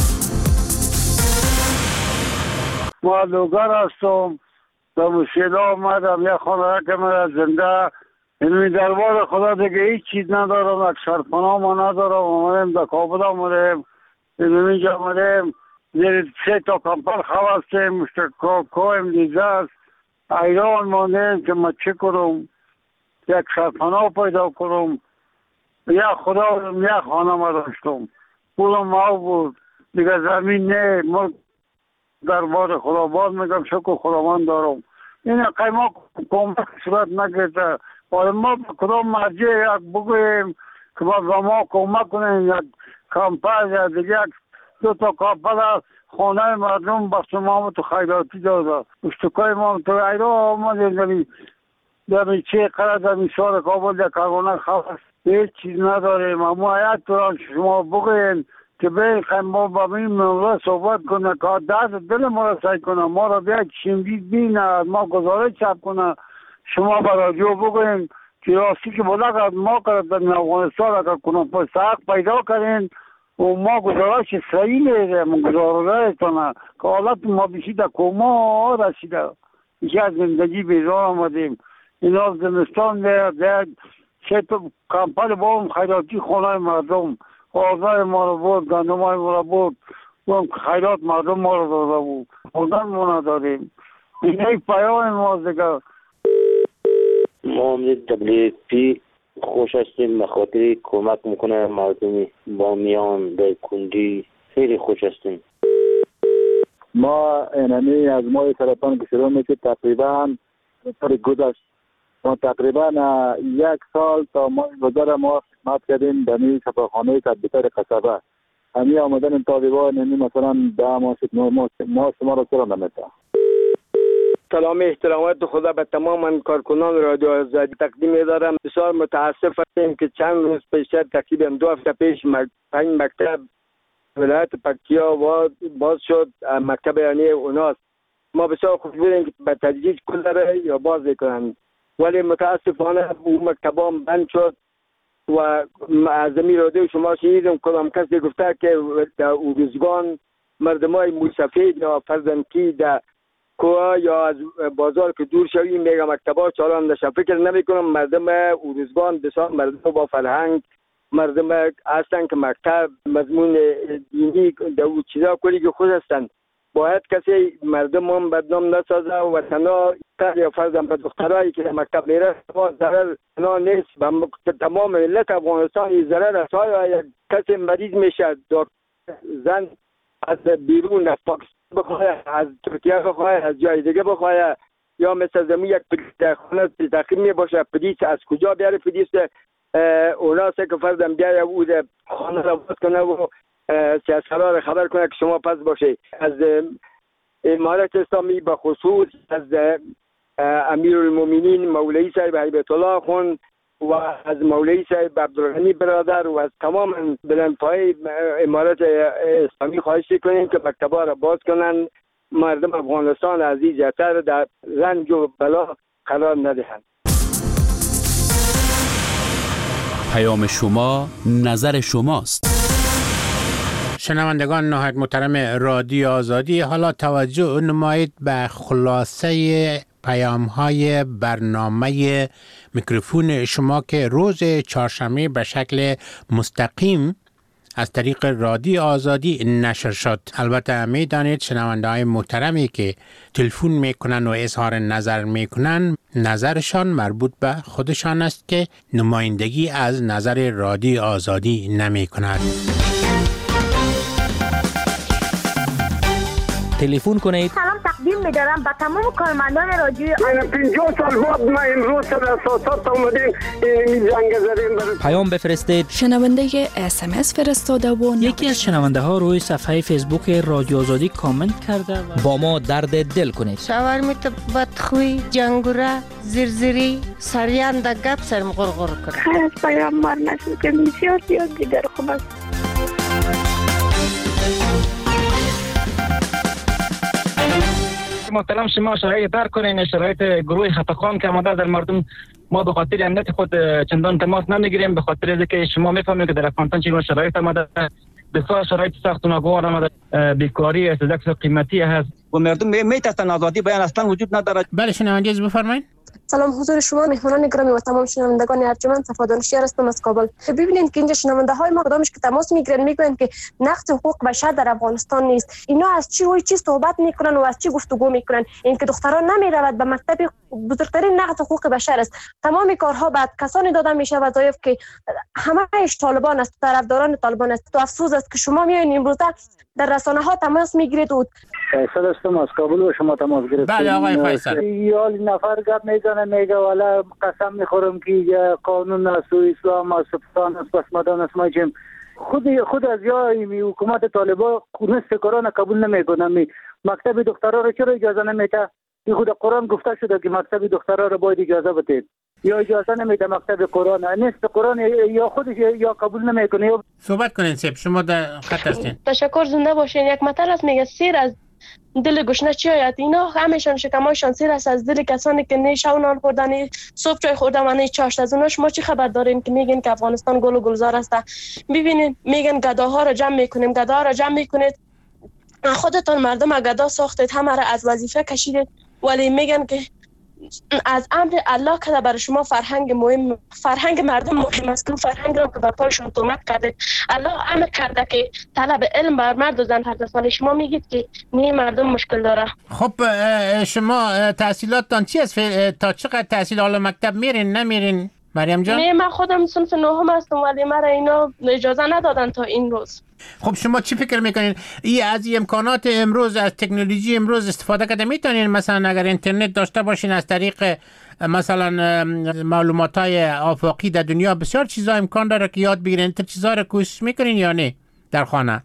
ما لوگر هستم، به مشکل آمدم یک خانه که من زنده این دربار خدا دیگه هیچ چیز ندارم، یک شرطنامه ندارم. آمدیم در کابل آمدیم اینجا آمدیم زیر 3 تا کمپل خواستیم کویم دیگه است ایران ماندیم که ما چه کنم یک سرپناه پیدا کنم یا خدا یا خانه ما داشتم پولم ما بود دیگه زمین نه ما در بار خداباد میگم شکر خداوند دارم این قیمه کمک صورت نگرده باید ما کدام مرجع یک بگویم که ما کمک کنیم یک کمپل یا دیگه 2 تا کمپل خانه مردم بخش ما تو خیراتی داده اشتکای ما تو ایران آمدیم در چه قرار در میشار کابل در کارگانه خواست هیچ چیز نداریم اما حیات تو شما بگوین که بخوایم ما با این موضوع صحبت کنه که درد دل ما را سعی کنه ما را بیا شنگید بینه ما گزارش چپ کنه شما با رادیو بگوین که راستی که بوده که ما کرد در افغانستان اگر کنم پس حق پیدا کردین و ما گزارش صحیح لیده من گزارش کنه که حالت ما بشید کما رسیده ایشی از زندگی بیزار آمدیم اینا زمستان در 3 تا کمپل با هم خیراتی خانه مردم آزای ما رو بود گندم های ما رو بود و خیرات مردم ما رو داده بود خوردن ما نداریم این ای پیام ما دیگه ما هم WFP خوش هستیم به خاطر کمک میکنه مردم بامیان در کنجی خیلی خوش هستیم ما اینمی از ماه سرطان که شروع میشه تقریبا گذشت ما تقریبا 1 سال تا ماه گذر ما خدمت کردیم در این شفاخانه تدبیتر قصبه همی آمدن این طالبان یعنی مثلا 10 ماه 9 ماه شما را سرا نمیده سلام احترامات خدا به تمام کارکنان رادیو آزادی تقدیم دارم. بسیار متاسف هستیم که چند روز پیش تقریبا 2 هفته پیش 5 مکتب ولایت پکتیا باز شد مکتب یعنی اوناست ما بسیار خوش بودیم که به تدریج گذره یا باز کنند ولی متاسفانه اون مکتبا بند شد و از زمین رادیو شما شنیدیم کدام کسی گفته که در اوروزگان مردمای موسفید یا فرزندکی در کوه یا از بازار که دور شویم میگه مکتبا چالان نشه فکر نمی کنم مردم اوروزگان بسیار مردم با فرهنگ مردم هستن که مکتب مضمون دینی در او چیزا کلی که خود هستن باید کسی مردم هم بدنام نسازه و تنها یا فرزن به دخترهایی که مکتب میره ضرر تنها نیست به تمام ملت افغانستان ضرر است های کسی مریض میشه زن از بیرون از پاکستان بخواه از ترکیه بخواه از جای دیگه بخواه یا مثل زمین یک پلیس خانه تخیل می باشه پلیس از کجا بیاره پلیس اونا سه که فرزن بیاره او خانه را باز کنه و سیاسرها را خبر کنه که شما پس باشه از امارت اسلامی به خصوص از امیر المومنین مولوی صاحب هیبت الله خون و از مولوی صاحب عبدالغنی برادر و از تمام بلندپای امارت اسلامی خواهش کنیم که مکتبا را باز کنن مردم افغانستان عزیز یتر در رنج و بلا قرار ندهند. پیام شما نظر شماست. شنوندگان نهایت محترم رادیو آزادی حالا توجه نمایید به خلاصه پیام های برنامه میکروفون شما که روز چهارشنبه به شکل مستقیم از طریق رادیو آزادی نشر شد. البته میدانید شنونده های محترمی که تلفن میکنن و اظهار نظر میکنن نظرشان مربوط به خودشان است که نمایندگی از نظر رادیو آزادی نمی کند. تلفن کنید. سلام تقدیم می‌دارم به تمام کارمندان رادیو. 50 سال بعد ما امروز سر اساسات اومدیم این جنگ زدیم. پیام بفرستید. شنونده SMS فرستاده و یکی از شنونده ها روی صفحه فیسبوک رادیو آزادی کامنت کرده و با ما درد دل کنید. شاورمیت بدخوی جنگوره زرزری سریان د گپ سرم غرغر کرد. خیلی پیام مار نشد که بسیار دیگر خوب است. محترم شما شرایط درک کنین شرایط گروه خفقان که آمده در مردم ما به خاطر امنیت خود چندان تماس نمیگیریم به خاطر اینکه شما میفهمید که در افغانستان چه شرایط آمده بسیار شرایط سخت و ناگوار آمده بیکاری استدلال قیمتی هست و مردم میترسن آزادی بیان اصلا وجود نداره. بله شنونده بفرمایید. سلام حضور شما مهمانان گرامی و تمام شنوندگان ارجمند. صفا دانشیار هستم از کابل. ببینید که اینجا شنونده های ما کدامش که تماس میگیرن میگن که نقض حقوق بشر در افغانستان نیست. اینا از چی روی چی صحبت میکنن و از چی گفتگو میکنن؟ اینکه دختران نمیرود به مکتب بزرگترین نقض حقوق بشر است. تمام کارها بعد کسانی داده میشه وظایف که همه‌اش طالبان است، طرفداران طالبان است. تو افسوس است که شما میایین امروز در رسانه ها تماس میگیرید و فیصل هستم از کابل و شما تماس گرفتید. بله آقای فیصل. یال نفر گپ میزنه میگه والا قسم میخورم که قانون است و اسلام است پاکستان است پس مدان است ماجم خود از یای حکومت طالبان نصف قرآن قبول نمیکنه. مکتب دخترها رو چرا اجازه نمیده؟ این خود قرآن گفته شده که مکتب دخترها رو باید اجازه بدید. یا اجازه نمیده مکتب قرآن نصف قرآن یا خودش یا قبول نمیکنه یا صحبت کنین سیب. شما در خط هستین. تشکر. زنده باشین. یک مطلب است میگه سیر از دل گشنه چی آید. اینا همیشان شکمایشان سیر است از دل کسانی که نه شب نان خوردن صبح چای خوردن و نه چاشت. از اوناش ما چی خبر داریم که میگن که افغانستان گل و گلزار است؟ ببینید میگن گداها رو جمع میکنیم. گداها رو جمع میکنید. خودتون مردم گدا ساختید، همه را از وظیفه کشیدید، ولی میگن که از امر الله که برای شما فرهنگ مردم مهم است که فرهنگ را که بر پایشون تومت کرده. الله امر کرده که طلب علم بر مرد و زن فرض است، ولی شما میگید که نه مردم مشکل داره. خب شما تحصیلاتتان چی است؟ تا چقدر تحصیل اعلی مکتب میرین نمیرین مریم جان؟ نه من خودم صنف نهم هستم ولی مرا اینا اجازه ندادن تا این روز. خب شما چی فکر میکنین؟ از امکانات امروز از تکنولوژی امروز استفاده کرده میتونین؟ مثلا اگر اینترنت داشته باشین از طریق مثلا معلومات های آفاقی در دنیا بسیار چیزا امکان داره که یاد بگیرین. تا چیزا رو کوشش میکنین یا نه در خانه؟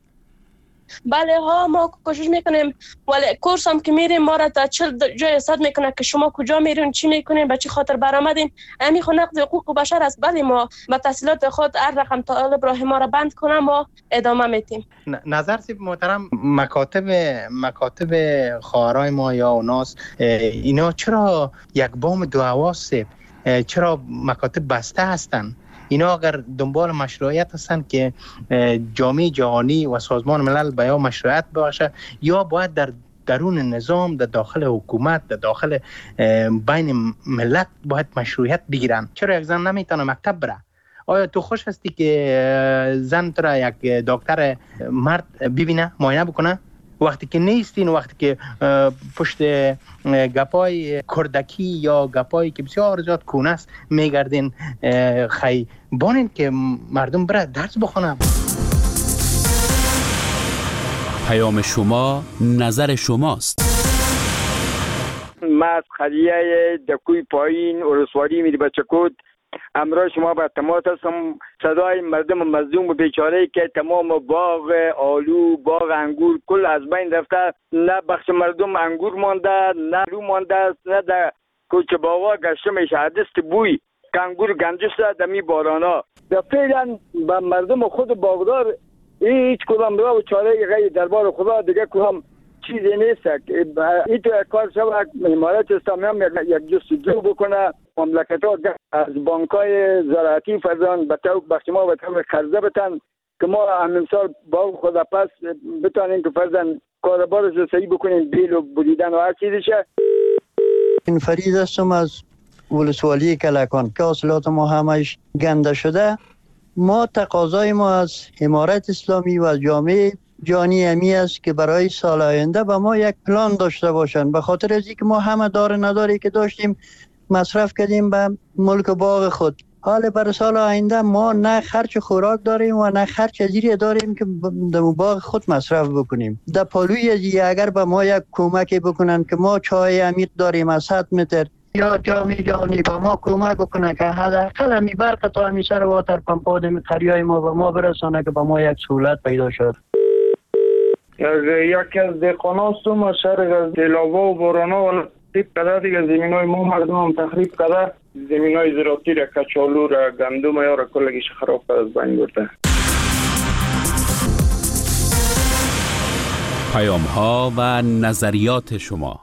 بله ها ما کوشش میکنیم ولی کورس هم که میریم ما را تا 40 جای صد میکنه که شما کجا میرین چی میکنین به چه خاطر برآمدین. همین خود نقض حقوق بشر است. بله ما با تحصیلات خود هر رقم طالب راه ما را بند کنه ما ادامه میتیم. نظر سیب محترم مکاتب خواهرای ما یا اوناس اینا چرا یک بام دو حواس چرا مکاتب بسته هستن؟ اینا اگر دنبال مشروعیت هستن که جامعه جهانی و سازمان ملل به یا مشروعیت باشه یا باید در درون نظام در داخل حکومت در داخل بین ملت باید مشروعیت بگیرن. چرا یک زن نمیتونه مکتب بره؟ آیا تو خوش هستی که زن تو را یک دکتر مرد ببینه معاینه بکنه؟ وقتی که نیستین، وقتی که پشت گپای کردکی یا گپایی که بسیار زیاد کونه است میگردین، خی بانین که مردم بره درس بخونن. پیام شما نظر شماست. من از خلیه دکوی پایین ولسوالی میری بچکود امروز شما با تماس هستم. صدای مردم مظلوم و بیچاره‌ای که تمام باغ آلو باغ انگور کل از بین رفته، نه بخش مردم انگور مانده نه آلو مانده، نه در کوچه باغا گشته میشه. حدست بوی که انگور گنجش دمی بارانا در فعلا به مردم خود باغدار هیچ کدام راه و چاره غیر دربار خدا دیگه کدام چیزی نیست. این تو کار شود امارات اسلامی هم یک جستجو بکنه، مملکت‌ها از بانک‌های زراعتی فرزان به شما به طور قرضه بتن که ما همین سال با خدا پس بتانیم که فرزان کاربارش رو صحیح بکنیم، بیل و بریدن و هر چیزشه. این فرید هستم از ولسوالی کلکان که حاصلات ما همش گنده شده. ما تقاضای ما از امارت اسلامی و از جامعه جهانی همی است که برای سال آینده به ما یک پلان داشته باشند، به خاطر از اینکه ما همه دار نداری که داشتیم مصرف کردیم به ملک باغ خود. حال برای سال آینده ما نه خرچ خوراک داریم و نه خرچ ازیری داریم که در باغ خود مصرف بکنیم. در پالوی ازی اگر به ما یک کمکی بکنن که ما چای عمیق داریم از 100 متر یا جامعه جهانی با ما کمک بکنه که حداقل همی برق تا همی سر واتر پمپ آدم قریای ما به ما برسانه که با ما یک سهولت پیدا شد. یکی از دهقانا هستم از شهر دلاوا و بارانا و تخریب کرده دیگه زمینای ما مردم هم تخریب کرده، زمینای زراعتی را کچالو را گندم یا را کلگیش خراب کرده از بین برده. پیام ها و نظریات شما.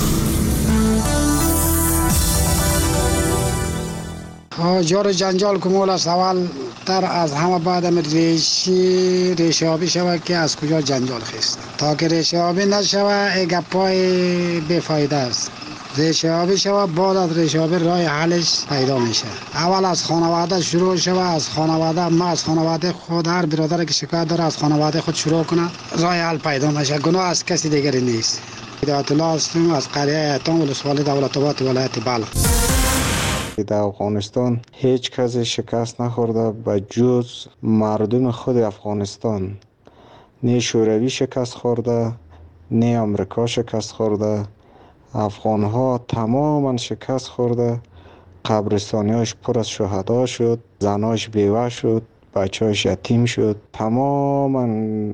جار جنجال کمول است. اول تر از همه بعدم ریشه آبی شود که از کجا جنجال خیست. تا که ریشه آبی نشود گپای بیفایده است. ریشه‌یابی شود، بعد از ریشه‌یابی راه حلش پیدا میشه. اول از خانواده شروع شود، از خانواده خود هر برادر که شکایت داره از خانواده خود شروع کنه، راه حل پیدا میشه. گناه از کسی دیگری نیست. هدایت الله هستم از قریه ایتام ولسوالی دولت‌آباد ولایت بلخ. در افغانستان هیچ کسی شکست نخورده به جز مردم خود افغانستان. نه شوروی شکست خورده، نه امریکا شکست خورده. افغان ها تماما شکست خورده. قبرستانیاش پر از شهدا شد، زناش بیوه شد، بچه‌اش یتیم شد، تماما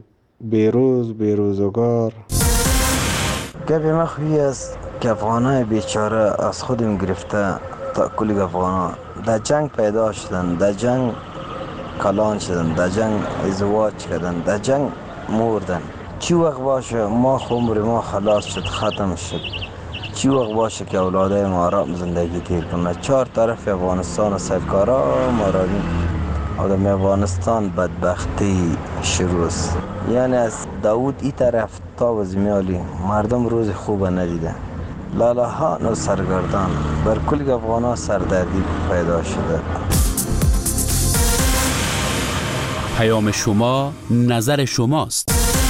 بیروزگار. گپی ما خویی است که افغانای بیچاره از خودم گرفته تا کلی افغانا در جنگ پیدا شدن، در جنگ کلان شدن، در جنگ ازدواج کردن، در جنگ مردن. چی وقت باشه ما عمر ما خلاص شد، ختم شد. چی وقت باشه که اولادای ما آرام زندگی تیر کنه. 4 طرف افغانستان و سرکارا ما را و در افغانستان بدبختی شروع است. یعنی از داود ای طرف تا وزمیالی مردم روز خوب ندیده. لالاهان و سرگردان بر کل افغانا سردردی پیدا شده. پیام شما نظر شماست.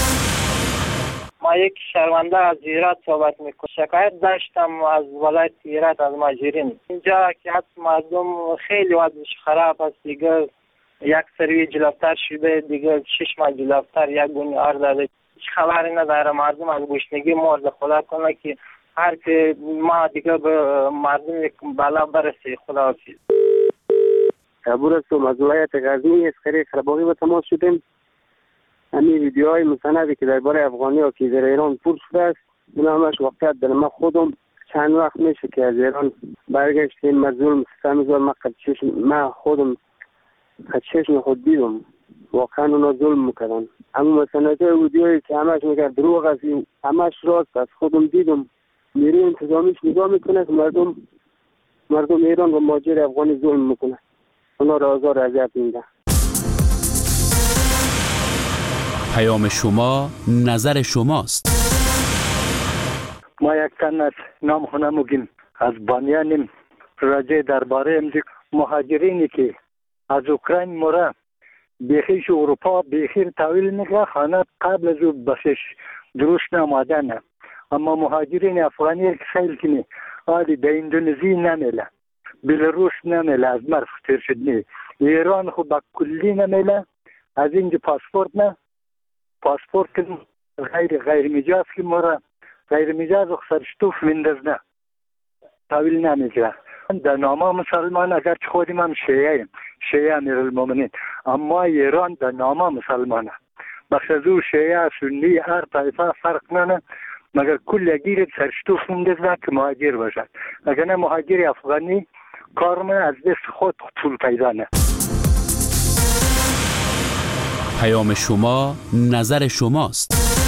ما یک شرمنده از هرات صحبت میکنم. شکایت داشتم از ولایت هرات از مهاجرین. اینجا که مردم خیلی وضعش خراب است. دیگه یک سری جلوتر شده، دیگه 6 ماه جلوتر یک گونی داده. هیچ خبری نداره. مردم از گشنگی مرد. خدا کنه که هر که ما دیگه به مردم یک بالا برسه. خدا حافظ. عبور هستم از ولایت غزنی. از قریه قره‌باغی به تماس شدیم. همین ویدیوهای مستندی که درباره افغانی ها که در ایران پر شده است، این همش واقعیت داره. من خودم چند وقت میشه که از ایران برگشتیم. مظلوم ستمزار من خودم قد چشم خود دیدم. واقعا اونا ظلم میکردن. اما مستندهای ویدیوهایی که همش میگه دروغ است، همش راست از خودم دیدم. نیروی انتظامیش نگاه میکنه که مردم ایران و مهاجر افغانی ظلم میکنه. اونا را آزار اذیت میده. پیام شما نظر شماست. ما یک تن از نام خونمگیم از بانیانیم. راجع درباره امروز مهاجرینی که از اوکراین موره بیخیش اروپا بیخیر تاویل میگه خانه قبل از او بسش درست نمادنه. اما مهاجرین افغانی که خیلی کنی آلی در اندونزی نمیله، بلاروس نمیله، از مرف تیر شد نی. ایران خود با کلی نمیله. از اینجا پاسپورت غیر مجاز که مورا غیر مجاز سرشتوف مندازنه تاویل نمیگیره. در نامه مسلمان اگر چه خودیم هم شیعه امیرالمومنین، اما ایران در نامه مسلمانه. بخش از او شیعه سنی هر طایفه فرق ننه، مگر کل گیر سرشتوف مندازنه که مهاجر باشد. اگر نه مهاجر افغانی کارمه از دست خود طول پیدا نه. پیام شما نظر شماست.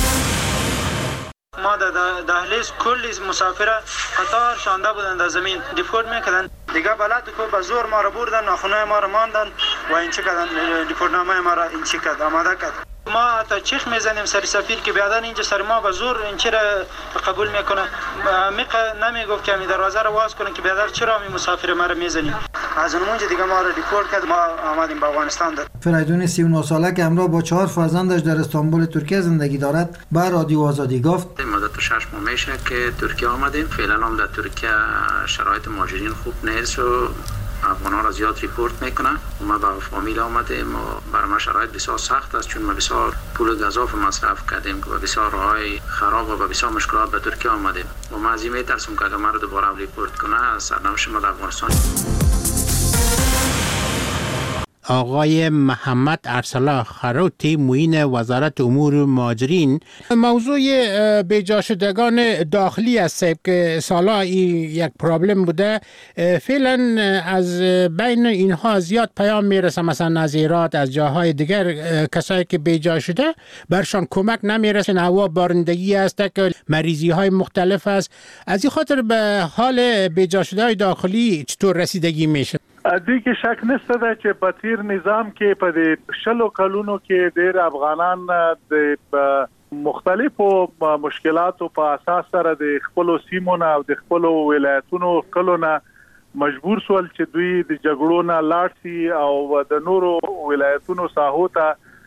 ما در دهلیز کلی مسافر قطار شانده بودن در زمین دیپورت میکردن. دیگه بلد که به زور ما را بردن، ناخنای ما را ماندن و این چه کردن، دیپورتنامه ما را این چه کرد، آماده کرد. ما تا چیخ میزنیم سر سفیر که بیادن اینجا سر ما به زور این چه را قبول میکنه. نمیگفت که می دروازه را واز کنه که بیادر چرا می مسافر ما را میزنیم. از اونجا دیگه ما را دیپورت کرد. ما آمدیم به افغانستان. فریدون 39 ساله که همراه با 4 فرزندش در استانبول ترکیه زندگی دارد به رادیو آزادی گفت مدت 6 ماه میشه که ترکیه آمدیم. فعلا هم در ترکیه شرایط مهاجرین خوب نیست و افغان ها را زیاد ریپورت میکنه. ما با فامیل آمدیم و برای ما شرایط بسیار سخت است، چون ما بسیار پول گزاف مصرف کردیم و بسیار راهای خراب و بسیار مشکلات به ترکیه آمدیم و ما از این میترسم که اگر ما را دوباره ریپورت کنه سرنوشت ما در افغانستان. آقای محمد ارسلا خروتی معین وزارت امور مهاجرین، موضوع بیجا شدگان داخلی است که سالا یک پرابلم بوده. فعلا از بین اینها زیاد پیام میرسه، مثلا از هرات، از جاهای دیگر کسایی که بیجا شده برشان کمک نمیرسه. نوا بارندگی است که مریضی های مختلف است. از این خاطر به حال بیجا شده های داخلی چطور رسیدگی میشه؟ دیگه شک نشته چې په تیر نظام کې په 60 کلونو کې ډېر افغانان د مختلفو مشکلاتو په اساس سره د خپل سیمونو او د خپل ولایتونو کلونه مجبور سول چې دوی د جګړو نه لاړ شي او د نورو ولایتونو ساحو ته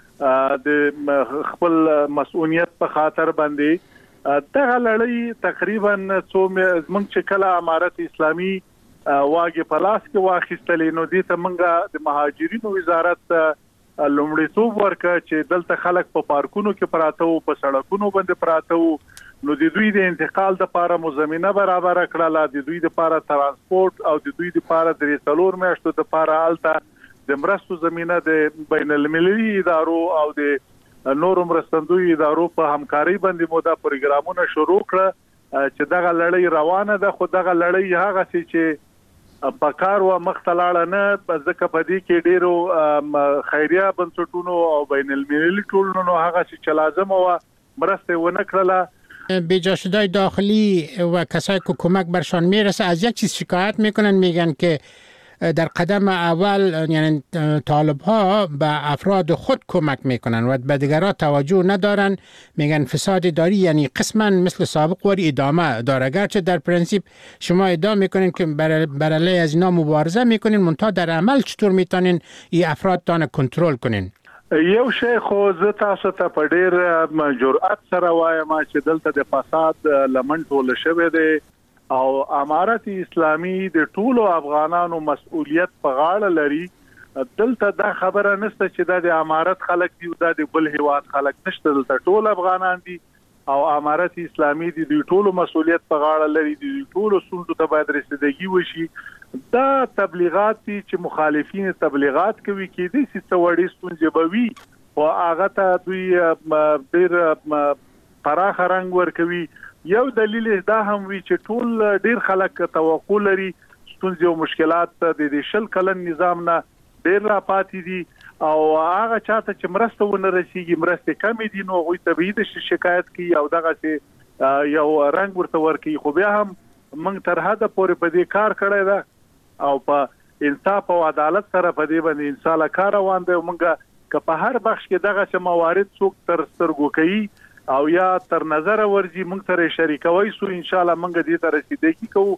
د خپل مسؤلیت په خاطر باندې دغه لړۍ تقریبا زمونږ چې کله امارت اسلامي واګې په لاس کې واخیستلې نو دې ته موږ د مهاجرینو وزارت لومړیتوب ورکړ چې دلته خلک په پارکونو کې پراته وو په سړکونو باندې پراته وو نو د دوی د انتقال لپاره مزمنه برابر کړل د دوی لپاره ترانسپورت او د دوی لپاره د 3 میاشتو لپاره الته د مرستو زمينه د بین المللي ادارو او د نورو مرستندوی ادارو په همکاري باندې مودا پروګرامونه شروع کړ چې دغه لړۍ روانه ده خو دغه لړۍ هغه چې پکار و مختلاړه نه ځکه په دې کې ډیرو خیریه بنسټونو او بین المللي ټولنو هغه چې لازم و مرسته ونه کړله بی‌جاشدای داخلی و کسایی که کمک برشان میرسه از یک چیز شکایت میکنن میگن که در قدم اول یعنی طالب ها به افراد خود کمک میکنن و به دیگران توجه ندارن میگن فساد اداری یعنی قسما مثل سابق وری ادامه داره گرچه در پرنسیپ شما ادعا میکنین که بر علیه از اینا مبارزه میکنین منتها در عمل چطور میتونین این افراد تان کنترل کنین یو شی خو زه تاسو ته په ډیر جرأت سره وایم چې دلته د فساد لمن ټول شوی دی او امارت اسلامي د ټولو افغانانو مسؤلیت په غاړه لري دلته دا خبره نشته چې د امارت خلک دی او د بل هیواد خلک نشته دلته ټول افغانان دي او امارت اسلامي د ټولو مسؤلیت په غاړه لري د ټولو ستونزو ته باید رسیدګي وشي دا تبلیغات دي چې مخالفین تبلیغات کوي کې دي چې وړي ستونزې بوي او هغه ته دوی ډیر پراخ رنگ ورکوي یو دلیل دا هم وی چې ټول ډیر خلک توقع لري ستونزې او مشکلات د شل کلن نظام نه ډیر را پاتې دي او هغه چاته چې مرسته ونه رسیږي مرسته کمې دي نو غوي طبيعي د شکایت کوي او دغه یو رنگ ورته ورکوي خو بیا هم موږ تر حده پورې په دې کار کړی دا او په انصاف او عدالت سره په دې باندې ان شاء الله کار روان دی موږ که په هر بخش کې دغه موارد څوک تر سترګو کوي او یا تر نظر ورځي موږ سره شریکوي سو ان شاء الله موږ دې ته رسیدګي کوو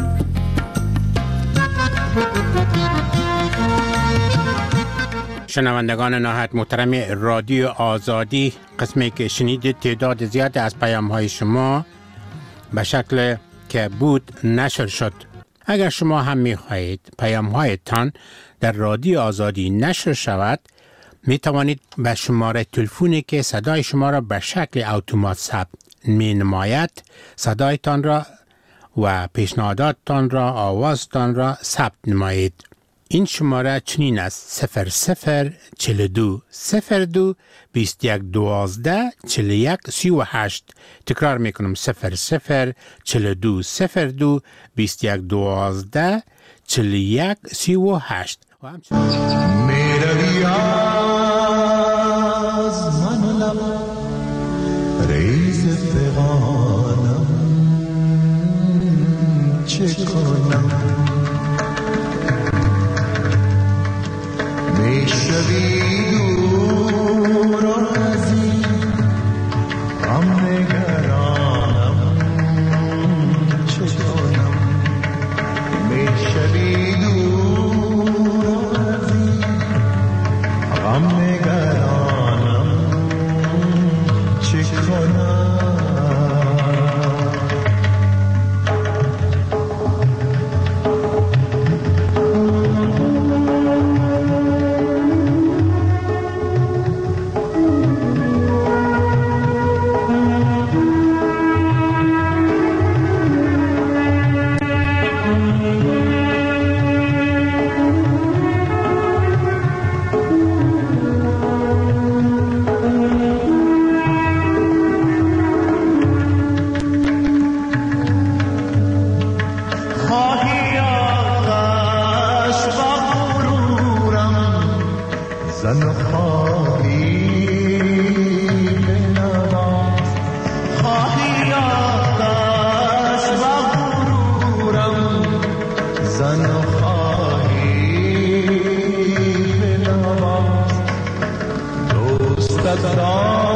شنوندگان نهایت محترم رادیو آزادی قسمی که شنیدید تعداد زیادی از پیام‌های شما به شکل که بود نشر شد. اگر شما هم می‌خواهید پیام‌هایتان در رادیو آزادی نشر شود می توانید به شماره تلفنی که صدای شما را به شکل اتومات ثبت می نماید صدایتان را و پیشنهاداتتان را آوازتان را ثبت نمایید. این شماره چنین است 0042 02 21 12 41 38 تکرار میکنم 0042 02 21 12 41 38 و همچنین میروی از من لب ریز فغانم چه کنم میشوی دور و نزدیک غم نگرانم چه کنم میشوی دور و نزدیک غم نگرانم چه کنم That's